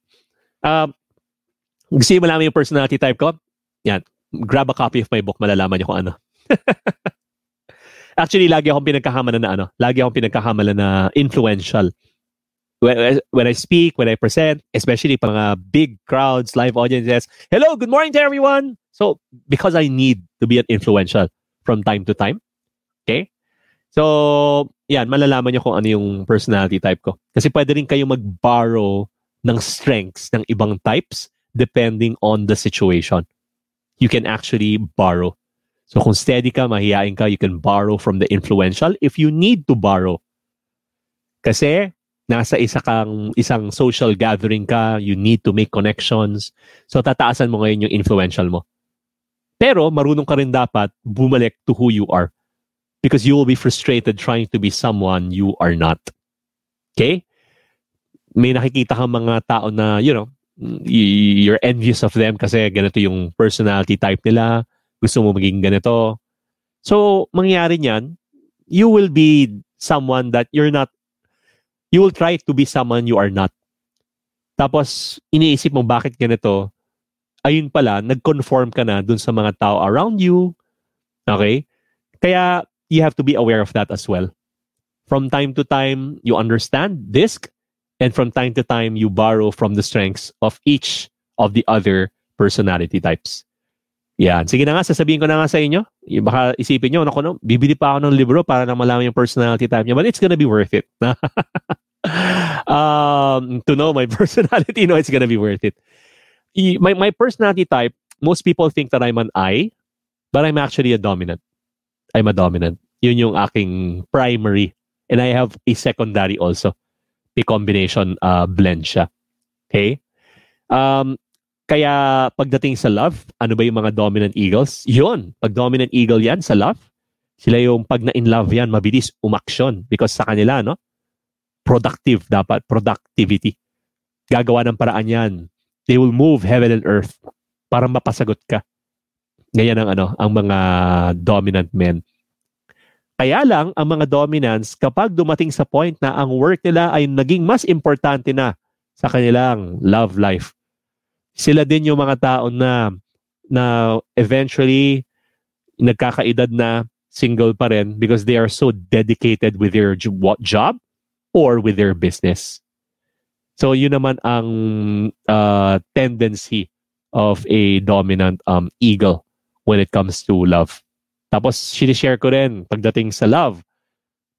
C: Gusto mo malaman yung personality type ko? Yan. Grab a copy of my book. Malalaman niyo kung ano. Actually, lagi akong pinagkakamalan na influential. When I speak, when I present, especially pa mga big crowds, live audiences, hello, good morning to everyone. So, because I need to be an influential from time to time. Okay? So, yan, malalaman nyo kung ano yung personality type ko. Kasi pwede rin kayo mag-borrow ng strengths ng ibang types depending on the situation. You can actually borrow. So, kung steady ka, mahihain ka, you can borrow from the influential if you need to borrow. Kasi, nasa isang social gathering ka, you need to make connections. So, tataasan mo ngayon yung influential mo. Pero, marunong ka rin dapat bumalik to who you are. Because you will be frustrated trying to be someone you are not. Okay? May nakikita kang mga tao na, you're envious of them kasi ganito yung personality type nila. Gusto mo maging ganito. So, mangyayari niyan, you will be someone that you're not. You will try to be someone you are not. Tapos, iniisip mo bakit ganito. Ayun pala, nag-conform ka na dun sa mga tao around you. Okay? Kaya, you have to be aware of that as well. From time to time, you understand this, and from time to time, you borrow from the strengths of each of the other personality types. Yan. Sige na nga, sasabihin ko na nga sa inyo. Baka isipin nyo, bibili pa ako ng libro para na malaman yung personality type niya. But it's gonna be worth it. To know my personality, it's gonna be worth it. My personality type, most people think that I'm an I, but I'm actually a dominant. I'm a dominant. Yun yung aking primary. And I have a secondary also. A combination blend siya. Okay? Kaya pagdating sa love, ano ba yung mga dominant eagles? Yun. Pag dominant eagle yan sa love, sila yung pag na-in love yan, mabilis umaksyon. Because sa kanila, productive dapat. Productivity. Gagawa ng paraan yan. They will move heaven and earth para mapasagot ka. Ganyan ang mga dominant men. Kaya lang, ang mga dominants, kapag dumating sa point na ang work nila ay naging mas importante na sa kanilang love life, sila din yung mga tao na eventually nagkakaedad na single pa rin because they are so dedicated with their job or with their business. So yun naman ang tendency of a dominant eagle when it comes to love. Tapos sinishare ko rin pagdating sa love,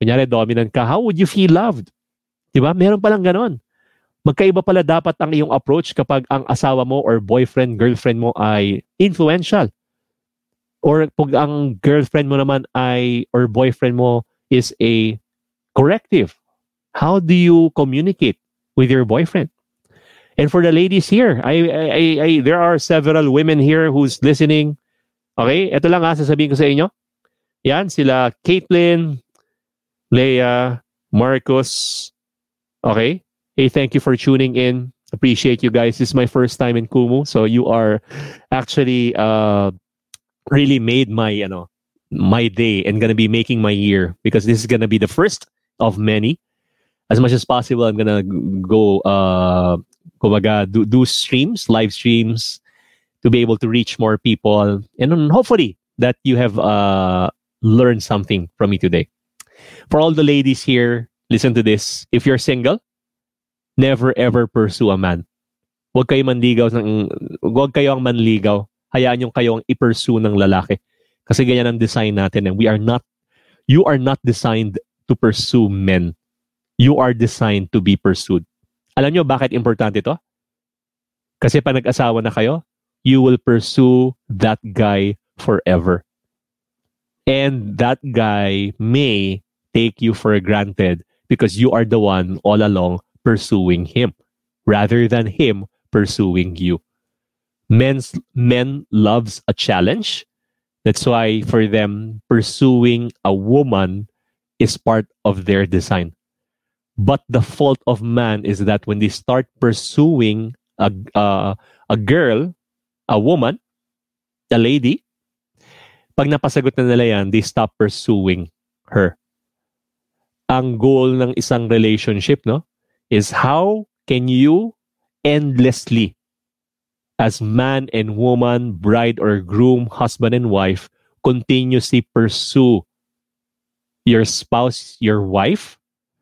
C: Kunyari, dominant ka. How would you feel loved? Diba? Meron palang ganon. Magkaiba pala dapat ang iyong approach kapag ang asawa mo or boyfriend, girlfriend mo ay influential. Or pag ang girlfriend mo naman ay, or boyfriend mo is a corrective. How do you communicate with your boyfriend? And for the ladies here, there are several women here who's listening. Okay? Ito lang sasabihin ko sa inyo. Yan, sila Caitlin, Leia, Marcos. Okay? Hey, thank you for tuning in. Appreciate you guys. This is my first time in Kumu. So you are actually really made my day and gonna be making my year, because this is gonna be the first of many. As much as possible, I'm gonna go do streams, live streams, to be able to reach more people, and hopefully that you have learned something from me today. For all the ladies here, listen to this. If you're single, never ever pursue a man. Huwag kayo ang manligaw. Hayaan yung kayo ang i-pursue ng lalaki. Kasi ganyan ang design natin. And you are not designed to pursue men. You are designed to be pursued. Alam nyo bakit importante ito? Kasi pag nag-asawa na kayo, you will pursue that guy forever. And that guy may take you for granted because you are the one all along pursuing him rather than him pursuing you. Men loves a challenge. That's why for them, pursuing a woman is part of their design. But the fault of man is that when they start pursuing a girl, a woman, a lady, pag napasagot na nila yan, they stop pursuing her. Ang goal ng isang relationship, no, is how can you endlessly, as man and woman, bride or groom, husband and wife, continuously pursue your spouse, your wife.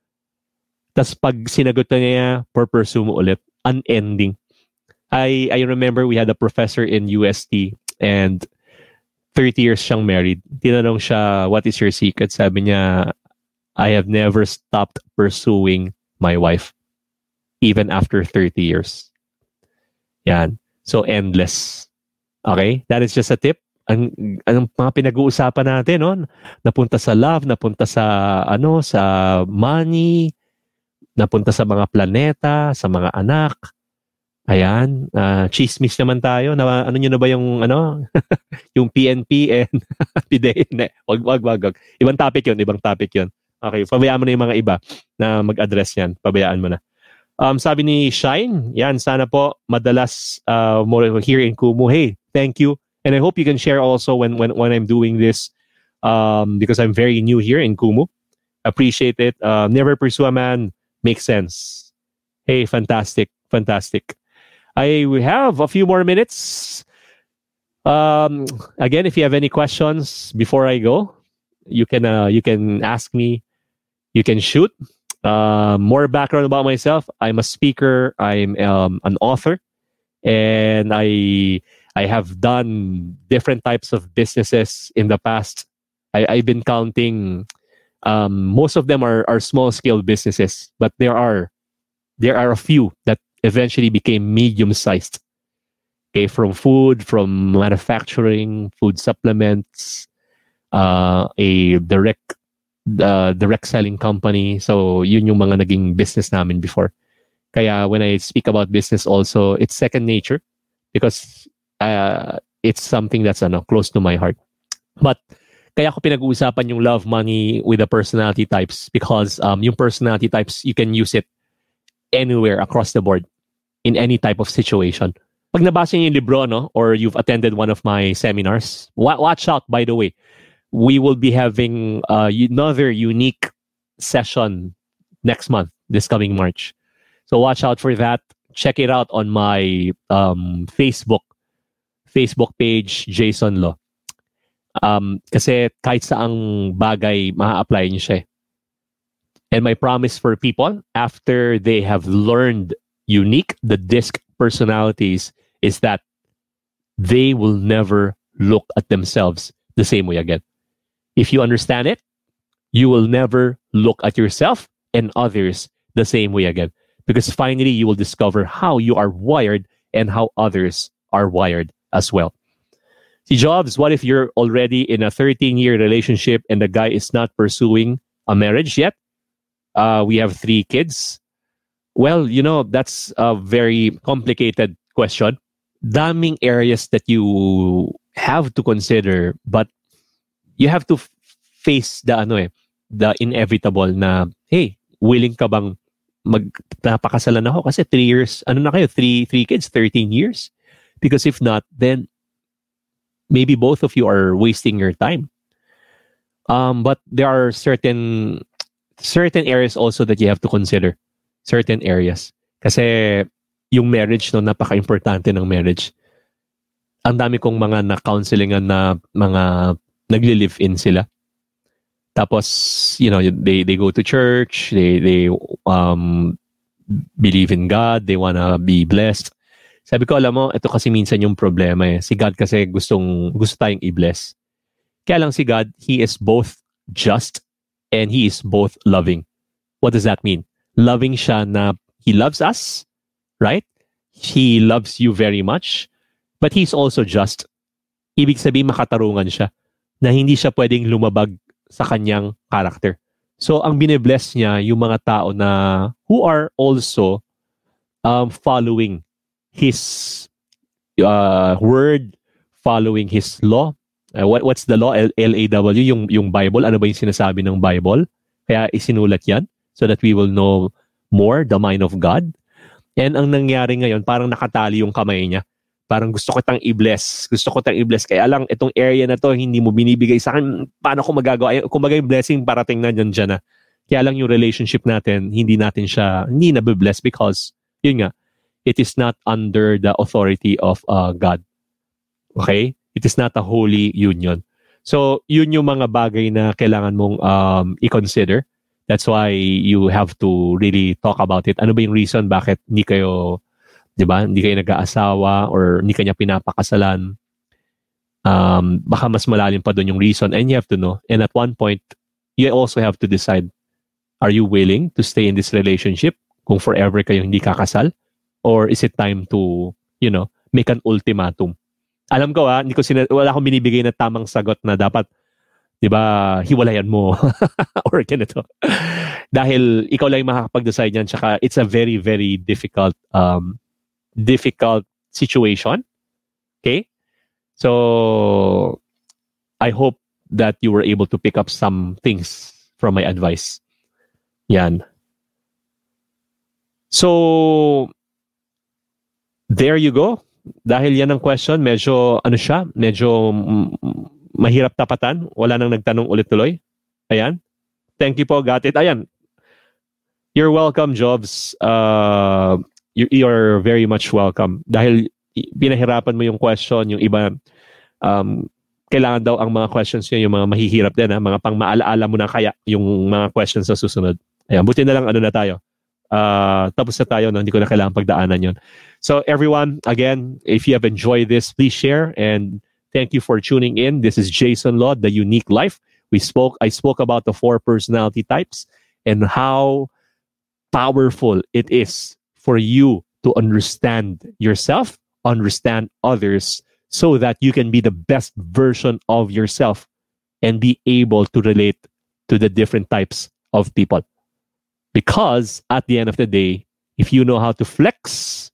C: Tas pag sinagot na niya, pursue mo ulit. Unending. I remember we had a professor in UST and 30 years siyang married. Tinanong siya, what is your secret? Sabi niya, I have never stopped pursuing my wife even after 30 years. Yan. So endless. Okay? That is just a tip. Ang mga pinag-uusapan natin, no? Napunta sa love, napunta sa sa money, napunta sa mga planeta, sa mga anak. Ayan, chismis naman tayo. Ano nyo na ba yung yung PNP and PDE? Wag. Ibang topic yun. Okay, pabayaan mo na yung mga iba na mag-address yan. Pabayaan mo na. Sabi ni Shine, yan, sana po madalas more here in Kumu. Hey, thank you. And I hope you can share also when I'm doing this because I'm very new here in Kumu. Appreciate it. Never pursue a man. Makes sense. Hey, fantastic. We have a few more minutes. Again, if you have any questions before I go, you can ask me. You can shoot. More background about myself. I'm a speaker. I'm an author, and I have done different types of businesses in the past. I've been counting. Most of them are small scale businesses, but there are a few that eventually became medium sized. Okay, from food, from manufacturing, food supplements, a direct selling company. So yun yung mga naging business namin before. Kaya when I speak about business also, it's second nature because it's something that's close to my heart. But kaya ko pinag-uusapan yung love, money with the personality types because yung personality types, you can use it anywhere across the board in any type of situation. Pag nabasa niyo yung libro, no, or you've attended one of my seminars, watch out, by the way. We will be having another unique session next month, this coming March. So watch out for that. Check it out on my Facebook page, Jason Lo. Kasi kahit saang bagay, maa-apply niyo siya. And my promise for people, after they have learned the DISC personalities, is that they will never look at themselves the same way again. If you understand it, you will never look at yourself and others the same way again. Because finally, you will discover how you are wired and how others are wired as well. See, Jobs, what if you're already in a 13-year relationship and the guy is not pursuing a marriage yet? We have 3 kids. Well, that's a very complicated question. Daming areas that you have to consider, but you have to face the inevitable na, hey, willing ka bang napakasalan ako kasi 3 years, 3 kids, 13 years? Because if not, then maybe both of you are wasting your time. But there are certain areas also that you have to consider. Certain areas. Kasi yung marriage, napaka-importante ng marriage. Ang dami kong mga na-counselingan na mga nagli-live-in sila. Tapos, they go to church, they believe in God, they wanna be blessed. Sabi ko, alam mo, ito kasi minsan yung problema eh. Si God kasi gusto tayong i-bless. Kaya lang si God, He is both just and He is both loving. What does that mean? Loving siya na He loves us, right? He loves you very much, but He's also just. Ibig sabihin, makatarungan siya na hindi siya pwedeng lumabag sa kanyang character. So, ang bine-bless niya yung mga tao na who are also following His word, following His law. What's the law? LAW, yung Bible. Ano ba yung sinasabi ng Bible? Kaya isinulat yan so that we will know more the mind of God. And ang nangyari ngayon, parang nakatali yung kamay niya. Parang gusto ko tang i-bless. Kaya lang, itong area na to, hindi mo binibigay sa akin. Paano ko magagawa? Kumbaga yung blessing, parating na dyan na. Kaya lang yung relationship natin, hindi nabibless because, yun nga, it is not under the authority of God. Okay? It is not a holy union. So, yun yung mga bagay na kailangan mong i-consider. That's why you have to really talk about it. Ano ba yung reason bakit hindi kayo nag-aasawa or hindi kanya pinapakasalan? Baka mas malalim pa doon yung reason and you have to know. And at one point, you also have to decide, are you willing to stay in this relationship kung forever kayo hindi kakasal? Or is it time to, make an ultimatum? Alam ko wala akong binibigay na tamang sagot na dapat, hiwalayan mo or ganito. Dahil ikaw lang yung makakapag-decide niyan. Tsaka it's a very, very difficult situation. Okay? So, I hope that you were able to pick up some things from my advice. Yan. So, there you go. Dahil yan ang question, medyo mahirap tapatan. Wala nang nagtanong ulit tuloy. Ayan. Thank you po, got it. Ayan. You're welcome, Jobs. You're very much welcome. Dahil pinahirapan mo yung question, yung iba, kailangan daw ang mga questions nyo, yung mga mahihirap din, mga pang maalaala mo na kaya yung mga questions sa susunod. Ayan, buti na lang na tayo. Tapos na tayo, hindi ko na kailangan pagdaanan yun. So everyone, again, if you have enjoyed this, please share and thank you for tuning in. This is Jason Law, The Unique Life. I spoke about the 4 personality types and how powerful it is for you to understand yourself, understand others, so that you can be the best version of yourself and be able to relate to the different types of people. Because at the end of the day, if you know how to flex,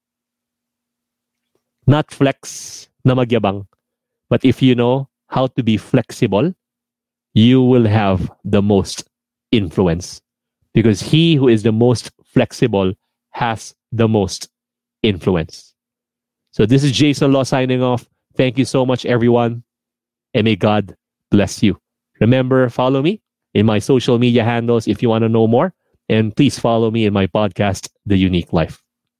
C: not flex na magyabang, but if you know how to be flexible, you will have the most influence. Because he who is the most flexible has the most influence. So this is Jason Law signing off. Thank you so much, everyone. And may God bless you. Remember, follow me in my social media handles if you want to know more. And please follow me in my podcast, The Unique Life.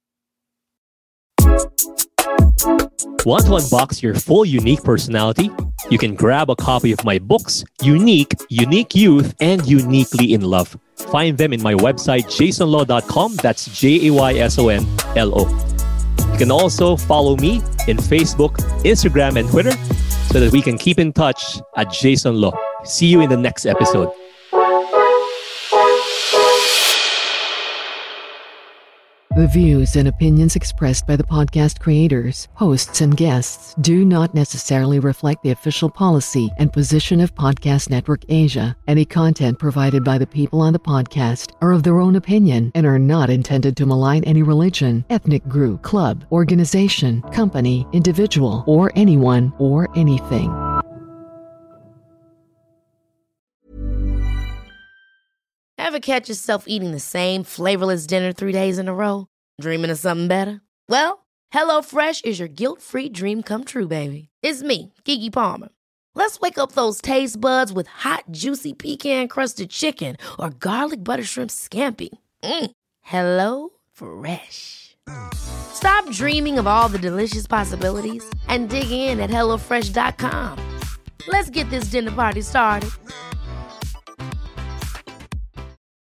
C: Want to unbox your full unique personality? You can grab a copy of my books, Unique, Unique Youth, and Uniquely in Love. Find them in my website, jasonlaw.com. That's JAYSONLO. You can also follow me in Facebook, Instagram, and Twitter so that we can keep in touch at Jason Law. See you in the next episode.
E: The views and opinions expressed by the podcast creators, hosts, and guests do not necessarily reflect the official policy and position of Podcast Network Asia. Any content provided by the people on the podcast are of their own opinion and are not intended to malign any religion, ethnic group, club, organization, company, individual, or anyone or anything.
F: Ever catch yourself eating the same flavorless dinner 3 days in a row? Dreaming of something better? Well, HelloFresh is your guilt-free dream come true, baby. It's me, Keke Palmer. Let's wake up those taste buds with hot, juicy pecan-crusted chicken or garlic butter shrimp scampi. Hello Fresh. Stop dreaming of all the delicious possibilities and dig in at HelloFresh.com. Let's get this dinner party started.